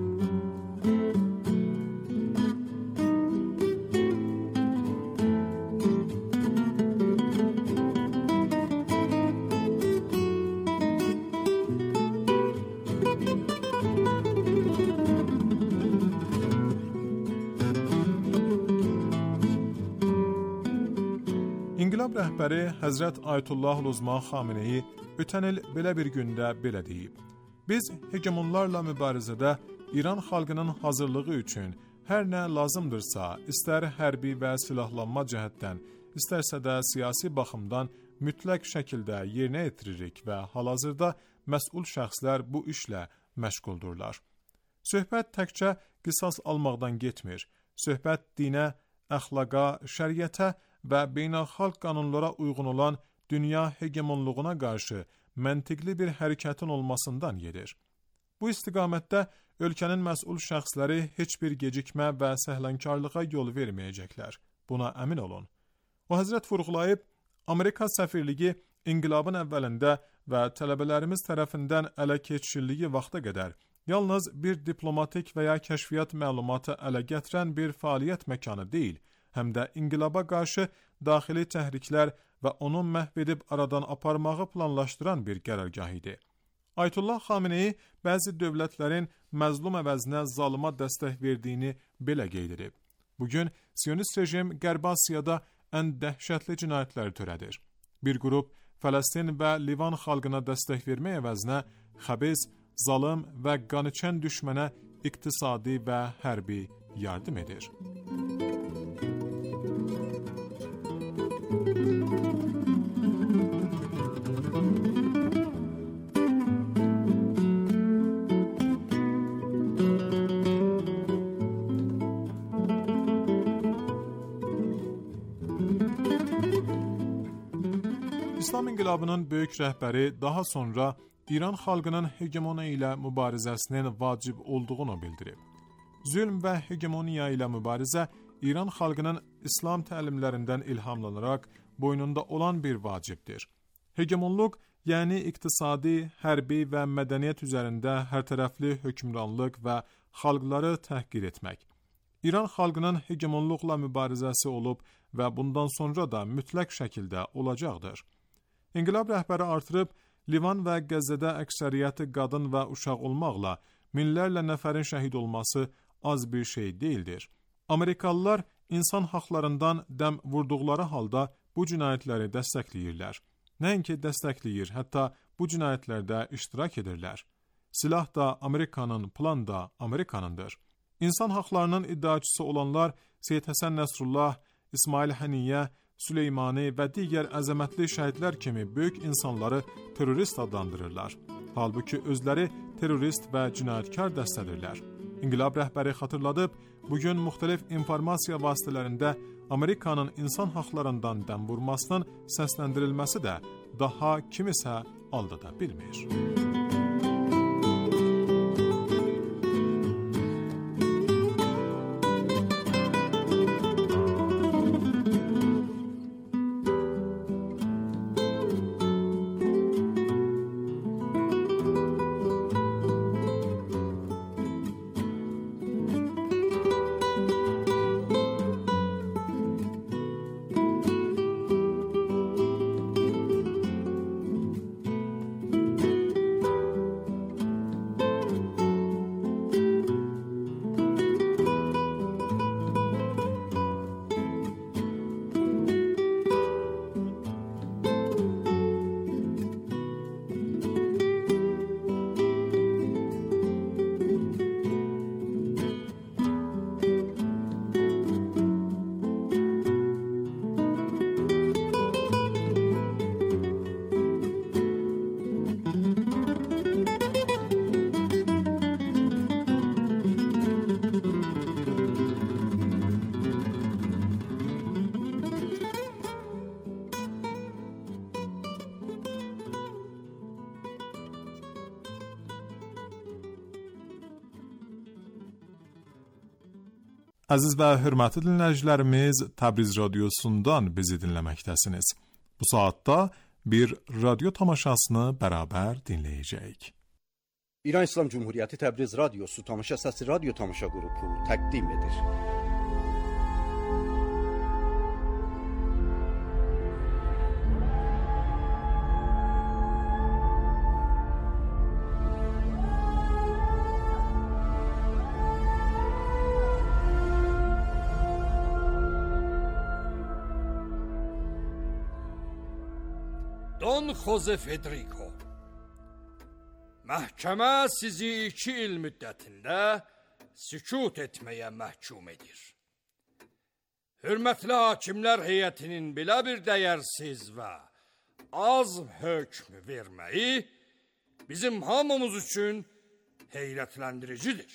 İnqilab rəhbəri Həzrət Ayətullah Uzma Xameneyi ötən il belə bir gündə belə deyib: "Biz hegemonlarla mübarizədə İran xalqının hazırlığı üçün hər nə lazımdırsa, istər hərbi və silahlanma cəhətdən, istərsə də siyasi baxımdan mütləq şəkildə yerinə yetiririk və hal-hazırda məsul şəxslər bu işlə məşğuldurlar. Söhbət təkcə qisas almaqdan getmir. Söhbət dinə, əxlaqa, şəriətə və beynəlxalq qanunlara uyğun olan dünya hegemonluğuna qarşı məntiqli bir hərəkətin olmasından gedir. Bu istiqamətdə ölkənin məsul şəxsləri heç bir gecikmə və səhlənkarlığa yol verməyəcəklər. Buna əmin olun." O Həzrət vurğulayıb, Amerika səfirliyi inqilabın əvvəlində və tələbələrimiz tərəfindən ələ keçirildiyi vaxta qədər yalnız bir diplomatik və ya kəşfiyyat məlumatı ələ gətirən bir fəaliyyət məkanı deyil, həm də inqilaba qarşı daxili təhriklər və onu məhv edib aradan aparmağı planlaşdıran bir qərargah idi. Ayətullah Xameneyi bəzi dövlətlərin məzlum əvəzinə zalıma dəstək verdiyini belə qeyd edib. Bugün Siyonist rejim Qərbi Asiyada ən dəhşətli cinayətlər törədir. Bir qrup Fələstin və Livan xalqına dəstək vermək əvəzinə xəbis, zalım və qaniçən düşmənə iqtisadi və hərbi yardım edir. İslam inqilabının böyük rəhbəri daha sonra İran xalqının hegemoniya ilə mübarizəsinin vacib olduğunu bildirib. Zülm və hegemoniya ilə mübarizə İran xalqının İslam təlimlərindən ilhamlanaraq boynunda olan bir vacibdir. Hegemonluq, yəni iqtisadi, hərbi və mədəniyyət üzərində hərtərəfli hökmranlıq və xalqları təhqir etmək. İran xalqının hegemonluqla mübarizəsi olub və bundan sonra da mütləq şəkildə olacaqdır. İnqilab rəhbəri artırıb, Livan və Qəzzədə əksəriyyəti qadın və uşaq olmaqla minlərlə nəfərin şəhid olması az bir şey deyildir. Amerikalılar insan haqlarından dəm vurduqları halda bu cinayətləri dəstəkləyirlər. Nəinki dəstəkləyir, hətta bu cinayətlərdə iştirak edirlər. Silah da Amerikanın, plan da Amerikanındır. İnsan haqlarının iddiaçısı olanlar Seyyid Həsən Nəsrullah, İsmail Həniyyə, Süleymani və digər əzəmətli şəhidlər kimi böyük insanları terrorist adlandırırlar. Halbuki özləri terrorist və cinayətkar dəstədirlər. İnqilab rəhbəri xatırladıb, bugün müxtəlif informasiya vasitələrində Amerikanın insan haqlarından dəm vurmasının səsləndirilməsi də daha kimisə aldada bilmir. Əziz və hörmətli dinləyicilərimiz, Təbriz radiosundan bizi dinləməkdəsiniz. Bu saatda bir radyo tamaşasını bərabər dinləyəcəyik. İran İslam Cumhuriyeti Təbriz Radyosu Tamaşa Səsi Radyo Tamaşa Qrupu təqdim edir. Don Jose Federico, məhkəmə sizi 2 il müddətində sükut etməyə məhkum edir. Hörmətli hakimlər heyətinin belə bir dəyərsiz və az hökm verməyi bizim hamımız üçün heyrətləndiricidir.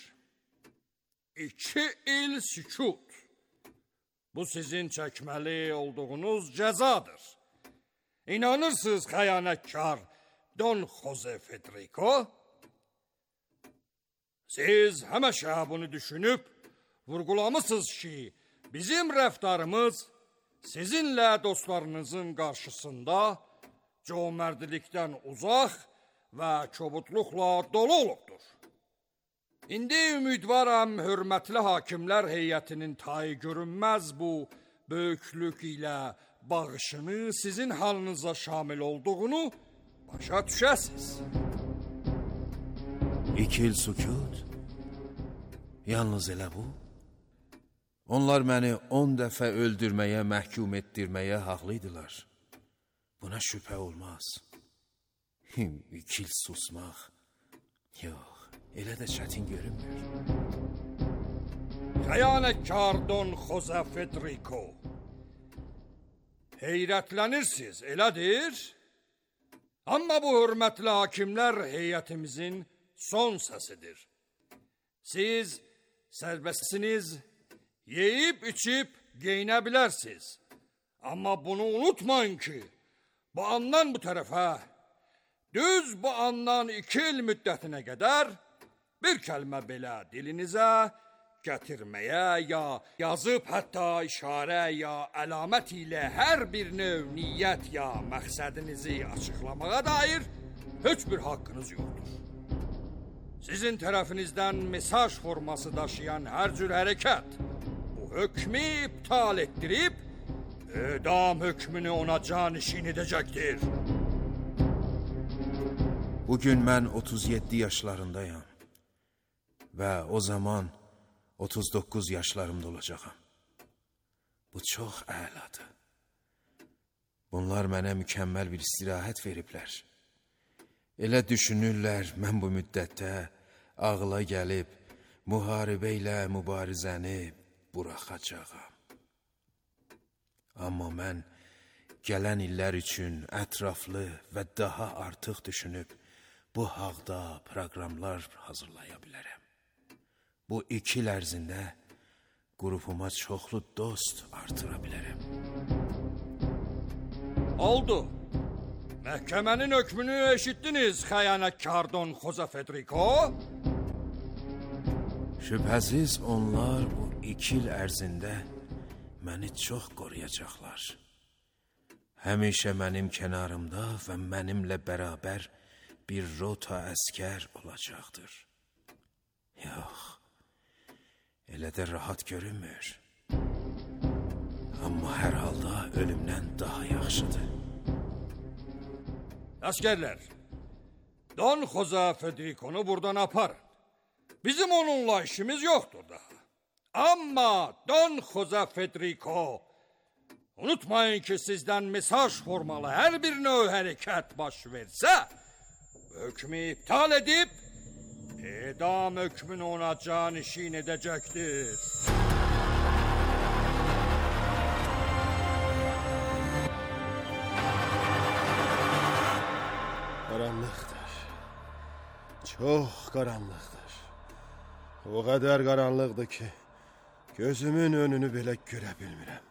2 il sükut. Bu sizin çəkməli olduğunuz cəzadır. İnanırsınız xəyanətkar Don Jose Federico? Siz həmişə bunu düşünüb vurğulamısınız ki, bizim rəftarımız sizinlə dostlarınızın qarşısında cömərdlikdən uzaq və kobudluqla dolu olubdur. İndi ümidvaram hörmətli hakimlər heyətinin tayı görünməz bu böyüklük ilə bağışını sizin halınıza şamil olduğunu başa düşəsiz. 2 il sükut? Yalnız elə bu? Onlar məni 10 dəfə öldürməyə, məhkum etdirməyə haqlıydılar. Buna şübhə olmaz. 2 il susmaq. Yox, elə də çətin görünmür. Xəyanətkar Don Jose Federico, heyrətlənirsiniz, elədir? Amma bu hörmətli hakimlər heyətimizin son səsidir. Siz sərbəstsiniz, yeyib, içib, geyinə bilərsiniz. Amma bunu unutmayın ki, bu andan bu tərəfə, düz bu andan 2 il müddətinə qədər bir kəlmə belə dilinizə gətirməyə ya yazıb hətta işarə ya əlamət ilə hər bir növ niyyət ya məqsədinizi açıqlamağa dair heç bir haqqınız yoxdur. Sizin tərəfinizdən mesaj forması daşıyan hər cür hərəkət bu hökmü iptal etdirib edam hökmünü ona canişin edəcəkdir. Bugün mən 37 yaşlarındayam və o zaman 39 yaşlarımda olacağam. Bu çox əladır. Bunlar mənə mükəmməl bir istirahət veriblər. Elə düşünürlər, mən bu müddətdə ağla gəlib, müharibə ilə mübarizəni buraxacağam. Amma mən gələn illər üçün ətraflı və daha artıq düşünüb, bu haqda proqramlar hazırlaya bilərəm. Bu 2 il ərzində qrupuma çoxlu dost artıra bilərəm. Oldu. Məhkəmənin hökmünü eşitdiniz, xəyanətkar Don Jose Federico? Şübhəsiz onlar bu 2 il ərzində məni çox qoruyacaqlar. Həmişə mənim kənarımda və mənimlə bərabər bir rota əskər olacaqdır. Yox, elə də rahat görünmür. Amma hər halda ölümdən daha yaxşıdır. Əskərlər, Don Jose Federico'nu buradan aparın. Bizim onunla işimiz yoxdur da. Amma Don Jose Federico, unutmayın ki, sizdən mesaj formalı hər bir növ hərəkət baş versə, hökmü iptal edib, edam hökmünü ona canişin edəcəkdir. Qaranlıqdır. Çox qaranlıqdır. O qədər qaranlıqdır ki, gözümün önünü belə görə bilmirəm.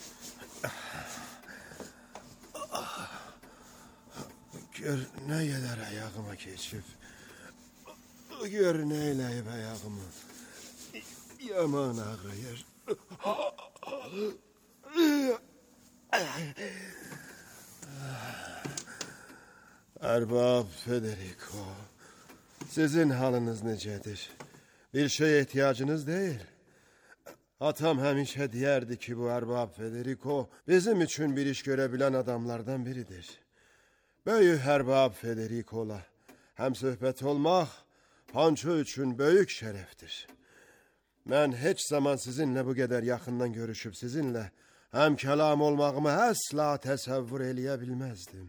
Gör nə qədər ayağıma keçib. Gör nə eləyib ayağımı. Yaman ağrıyır. Ərbab Federico, sizin halınız necədir? Bir şey ehtiyacınız değil. Atam həmişə deyərdi ki, bu Ərbab Federico bizim üçün bir iş görə bilən adamlardan biridir. Böyük Ərbab Federico'la həm söhbət olmaq Panço üçün böyük şərəfdir. Mən heç zaman sizinlə bu qədər yaxından görüşüb sizinlə həm kəlam olmağımı əsla təsəvvür eləyə bilməzdim.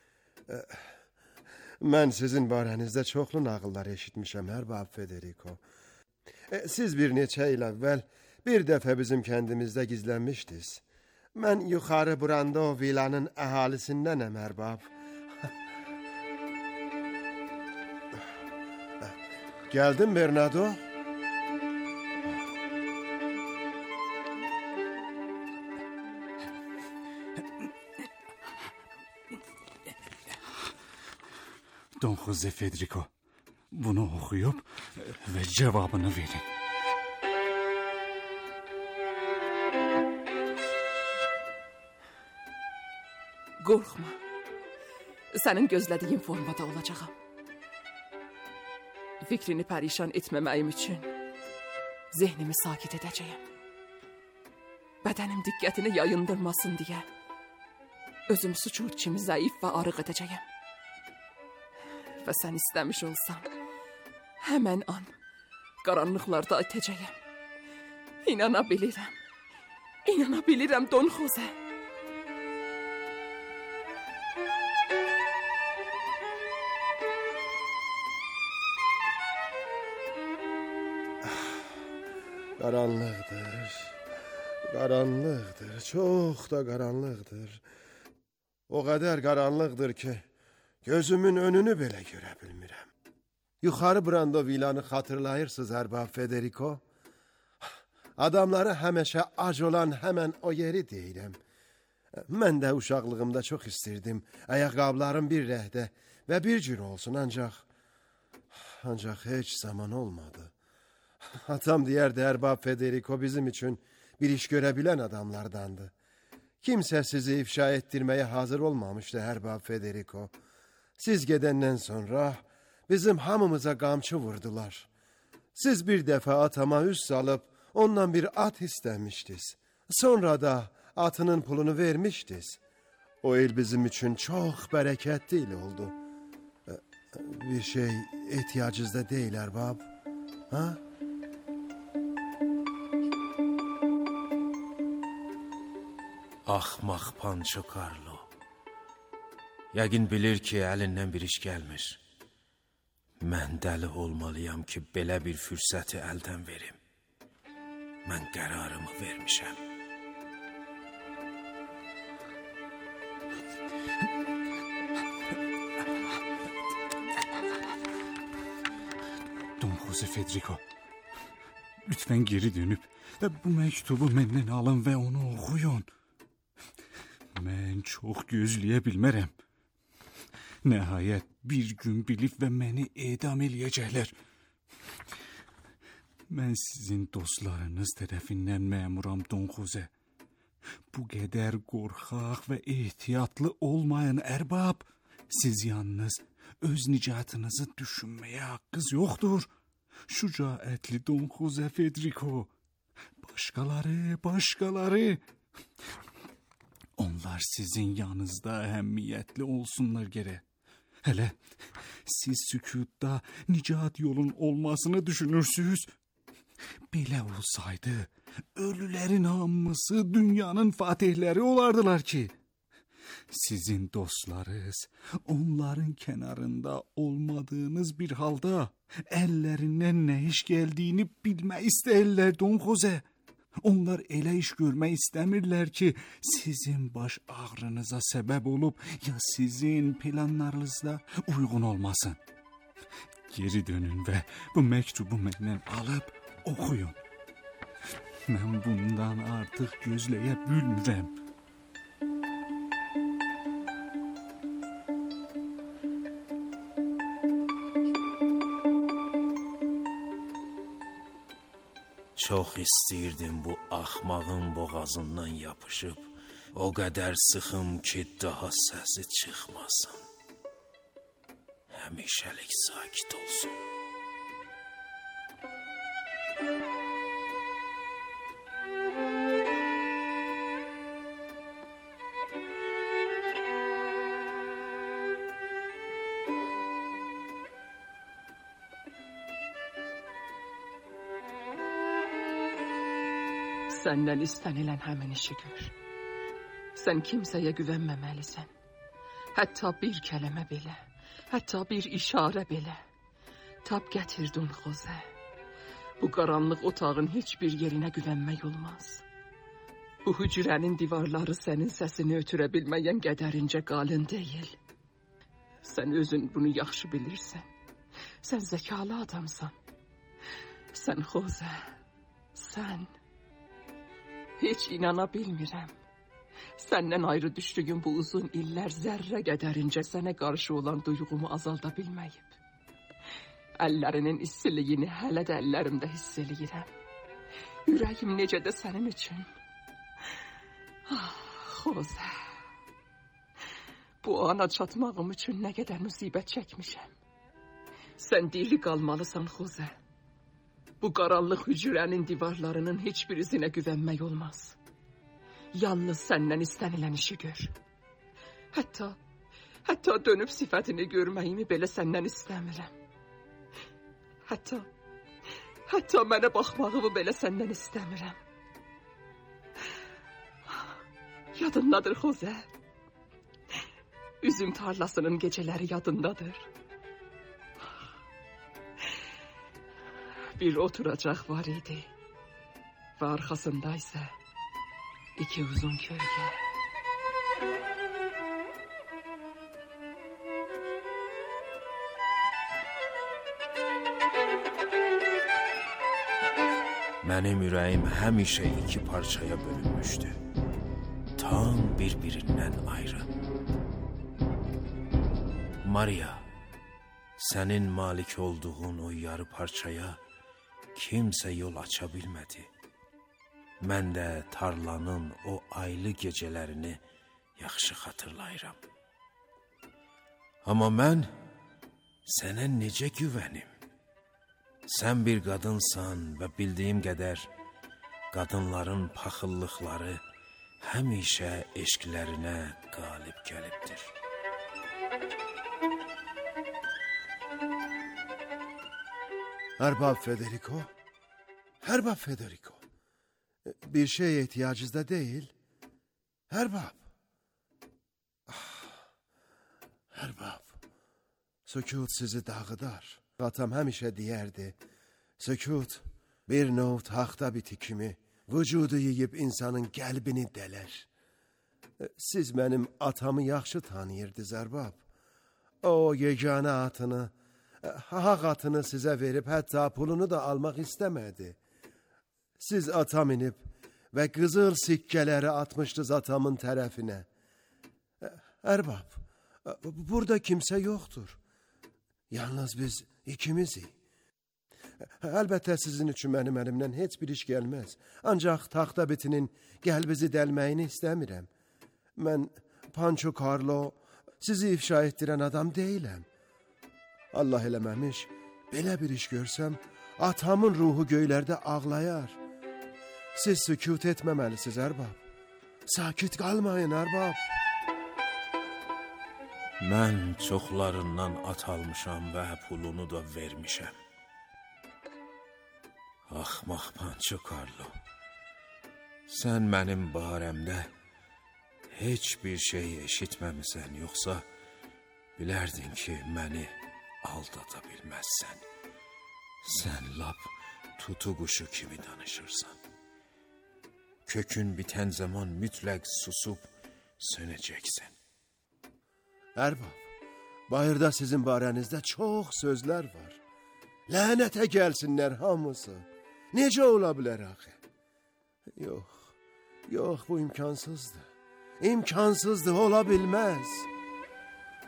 Mən sizin barənizdə çoxlu nağıllar eşitmişəm, Ərbab Federico. Siz bir neçə il əvvəl bir dəfə bizim kəndimizdə gizlənmişdiniz. Mən yuxarı Brando villanın əhalisindənəm, Ərbab. Gəldin, Bernardo? Don Jose Federico, bunu oxuyub və cavabını verin. Qorxma, sənin gözlədiyin formada olacağam. Fikrini pərişan etməməyim üçün zehnimi sakit edəcəyəm. Bədənim diqqətini yayındırmasın deyə özüm suçur kimi zəif və arıq edəcəyəm. Və sən istəmiş olsan, həmən an qaranlıqlarda itəcəyəm. İnana bilirəm, Don Jose. Qaranlıqdır, çox da qaranlıqdır. O qədər qaranlıqdır ki, gözümün önünü belə görə bilmirəm. Yuxarı Brando villanı xatırlayırsınız, Ərbab Federico? Adamları həmişə ac olan həmən o yeri deyirəm. Mən də uşaqlığımda çox istirdim. Ayaqqabılarım bir rəhdə və bir cür olsun, ancaq heç zaman olmadı. Atam deyərdi, Ərbab Federico bizim üçün bir iş görə bilən adamlardandı. Kimsə sizi ifşa etdirməyə hazır olmamışdı, Ərbab Federico. Siz gedəndən sonra bizim hamımıza qamçı vurdular. Siz bir dəfə atama üz salıb ondan bir at istəmişdiniz. Sonra da atının pulunu vermişdiniz. O il bizim üçün çox bərəkətli il oldu. Bir şey ehtiyacınızda deyil, Ərbab. Ha? Axmaq Panço Carlo. Yəqin bilir ki, əlindən bir iş gəlmir. Mən dəli olmalıyam ki, belə bir fürsəti əldən verim. Mən qərarımı vermişəm. Don Jose Federico, lütfən geri dönüb və bu məktubu məndən alın və onu oxuyun. Mən çox gözləyə bilmərəm. Nəhayət bir gün bilib və məni edam eləyəcəklər. Mən sizin dostlarınız tərəfindən məmuram, Don Jose. Bu qədər qorxaq və ehtiyatlı olmayın, Ərbab. Siz yalnız öz nicatınızı düşünməyə haqqınız yoxdur. Şücaətli Don Jose Federico. Başqaları. Onlar sizin yanınızda əhəmiyyətli olsunlar gərək. Hələ siz sükutda nicat yolun olmasını düşünürsünüz. Belə olsaydı, ölülərin hamısı dünyanın fatihləri olardılar ki. Sizin dostlarınız onların kənarında olmadığınız bir halda əllərindən nə iş gəldiyini bilmək istəyirlər, Don Jose. Onlar elə iş görmək istəmirlər ki, sizin baş ağrınıza səbəb olub ya sizin planlarınızda uyğun olmasın. Geri dönün və bu məktubu məndən alıb oxuyun. Mən bundan artıq gözləyə bilmirəm. Çox istəyirdim bu axmağın boğazından yapışıb, o qədər sıxım ki, daha səsi çıxmasın. Həmişəlik sakit olsun. Səndən istənilən həmin işi gör. Sən kimsəyə güvənməməlisən. Hətta bir kəlmə belə, hətta bir işarə belə. Tab gətir Dunxozə. Bu qaranlıq otağın heç bir yerinə güvənmək olmaz. Bu hücrənin divarları sənin səsini ötürə bilməyən qədərincə qalın deyil. Sən özün bunu yaxşı bilirsən. Sən zəkalı adamsan. Sən Xozə, sən... Heç inana bilmirəm. Səndən ayrı düşdüyüm bu uzun illər zərrə qədərincə sənə qarşı olan duyğumu azalda bilməyib. Əllərinin istiliyini hələ də əllərimdə hiss eləyirəm. Ürəyim necə də sənin üçün. Ah, Xozə. Bu ana çatmağım üçün nə qədər müsibət çəkmişəm. Sən diri qalmalısan Xozə. Bu qaranlıq hücrənin divarlarının heç bir izinə güvənmək olmaz. Yalnız səndən istənilən işi gör. Hətta dönüb sifətini görməyimi belə səndən istəmirəm. Hətta mənə baxmağımı belə səndən istəmirəm. Yadındadır Xozə. Üzüm tarlasının gecələri yadındadır. Bir oturacaq var idi və arxasında isə 2 uzun kölgə. Mənim ürəyim həmişə 2 parçaya bölünmüşdü. Tam bir-birindən ayrı. Maria, sənin malik olduğun o yarı parçaya kimsə yol aça bilmədi. Mən də tarlanın o aylı gecələrini yaxşı xatırlayıram. Amma mən sənə necə güvənim? Sən bir qadınsan və bildiyim qədər qadınların paxıllıqları həmişə eşqlərinə qalib gəlibdir. Erbab Federico, Erbab Federico, bir şeye ihtiyacınız da değil. Erbab, Erbab, sükut sizi dağıdar. Atam həmişə deyərdi, sükut bir növ taxta biti kimi vücudu yiyib insanın qəlbini dələr. Siz mənim atamı yaxşı tanıyırdınız Erbab. O yeganə atını, haq atını sizə verib hətta pulunu da almaq istəmədi. Siz ata minib və qızıl sikkələri atmışdınız atamın tərəfinə. Erbab, burada kimsə yoxdur. Yalnız biz ikimizik. Əlbəttə sizin üçün mənim əlimdən heç bir iş gəlməz. Ancaq taxta bitinin qəlbizi dəlməyini istəmirəm. Mən Pancho Carlo, sizi ifşa etdirən adam deyiləm. Allah eləməmiş, belə bir iş görsəm, atamın ruhu göylərdə ağlayar. Siz sükut etməməlisiniz, Erbab. Sakit qalmayın, Erbab. Mən çoxlarından at almışam və pulunu da vermişəm. Axmaq Pancho Carlo, sən mənim barəmdə heç bir şey eşitməmisən, yoxsa bilərdin ki, məni aldata bilməzsən. Sən lap tutu quşu kimi danışırsan. Kökün bitən zaman mütləq susub sönəcəksən. Erbab, bayırda sizin barənizdə çox sözlər var. Lənətə gəlsinlər hamısı. Necə ola bilər axı? Yox, bu imkansızdır. İmkansızdır, ola bilməz.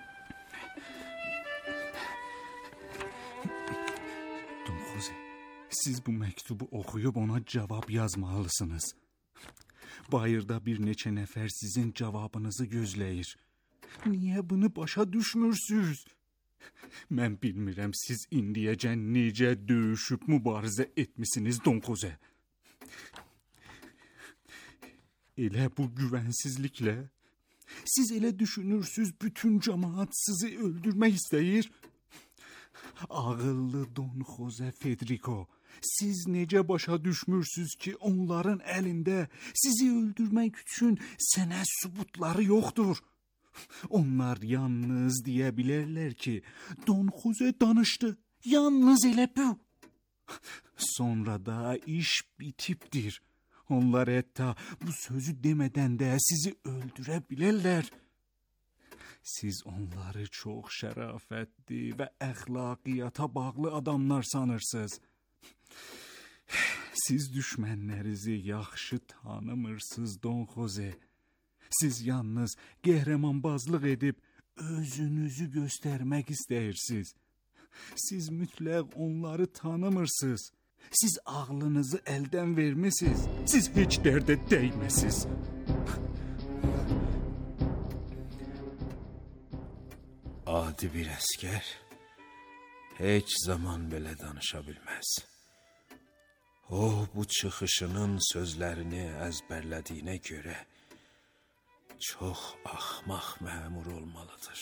Dunxuzi, Siz bu məktubu oxuyub ona cavab yazmalısınız. Bayırda bir neçə nəfər sizin cavabınızı gözləyir. Niyə bunu başa düşmürsünüz? Mən bilmirəm siz indiyəcən necə döyüşüb mübarizə etmisiniz Don Jose. Elə bu güvənsizliklə siz elə düşünürsüz bütün cəmaat sizi öldürmək istəyir. Ağıllı Don Jose Federico, siz necə başa düşmürsüz ki, onların əlində sizi öldürmək üçün sənəd sübutları yoxdur. Onlar yalnız deyə bilərlər ki, Don Jose danışdı, yalnız elə bu. Sonra da iş bitibdir. Onlar hətta bu sözü demədən də sizi öldürə bilərlər. Siz onları çox şərafətli və əxlaqiyyata bağlı adamlar sanırsınız. Siz düşmənlərinizi yaxşı tanımırsınız Don Jose. Siz yalnız qəhrəmanbazlıq edib özünüzü göstərmək istəyirsiniz. Siz mütləq onları tanımırsınız. Siz ağlınızı əldən vermisiniz. Siz heç dərdə dəyməsiniz. Adi bir əskər heç zaman belə danışa bilməz. O, bu çıxışının sözlərini əzbərlədiyinə görə çox axmaq məmur olmalıdır.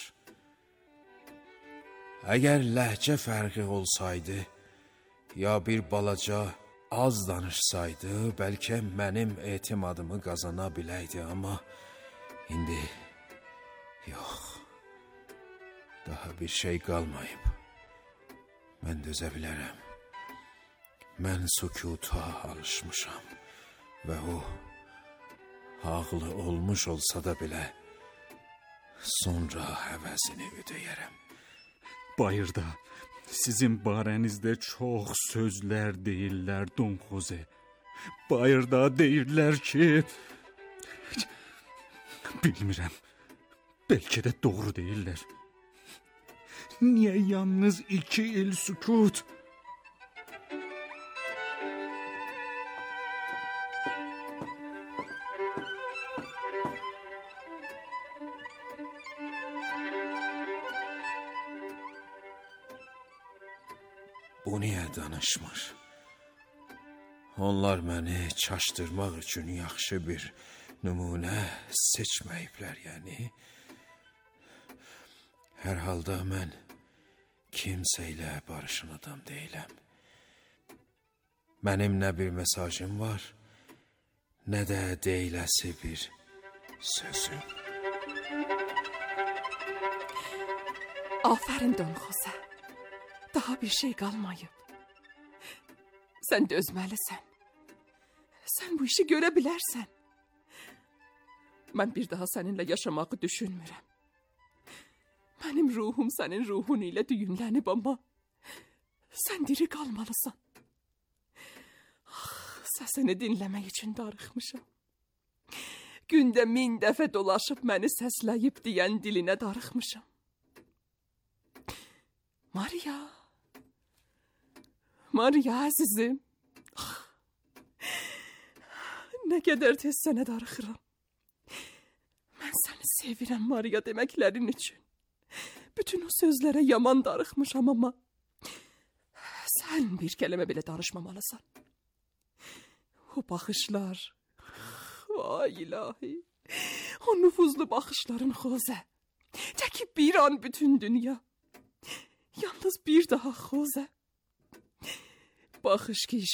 Əgər ləhcə fərqi olsaydı, ya bir balaca az danışsaydı, bəlkə mənim etimadımı qazana biləydi, amma indi yox. Daha bir şey qalmayıb. Mən dözə bilərəm. Mən sükuta alışmışam və o ağlı olmuş olsa da belə sonra həvəsini ödəyərəm. Bayırda sizin barənizdə çox sözlər deyirlər Don Jose. Bayırda deyirlər ki, bilmirəm, bəlkə də doğru deyirlər. Niyə yalnız 2 il sükut? Bu niyə danışmır? Onlar məni çaşdırmaq üçün yaxşı bir nümunə seçməyiblər, yəni. Hər halda mən kimsə ilə barışın adam deyiləm. Mənim nə bir mesajım var, nə də deyiləsi bir sözüm. Afərin Don Jose. Daha bir şey qalmayıb. Sən dözməlisən. Sən bu işi görə bilərsən. Mən bir daha səninlə yaşamağı düşünmürəm. Mənim ruhum sənin ruhun ilə düyünlənib, amma sən diri qalmalısan. Səsini dinləmək üçün darıxmışam. Gündə 1000 dəfə dolaşıb məni səsləyib deyən dilinə darıxmışam. Maria əzizim. Nə qədər tez sənə darıxıram. Mən səni sevirəm Maria deməklərin üçün. Bütün o sözlərə yaman darıxmışam, amma sən bir kəlmə belə danışmamalısan. O baxışlar, ay ilahi, o nüfuzlu baxışların Jose. Çəkib bir an bütün dünya. Yalnız bir daha Jose. Baxış ki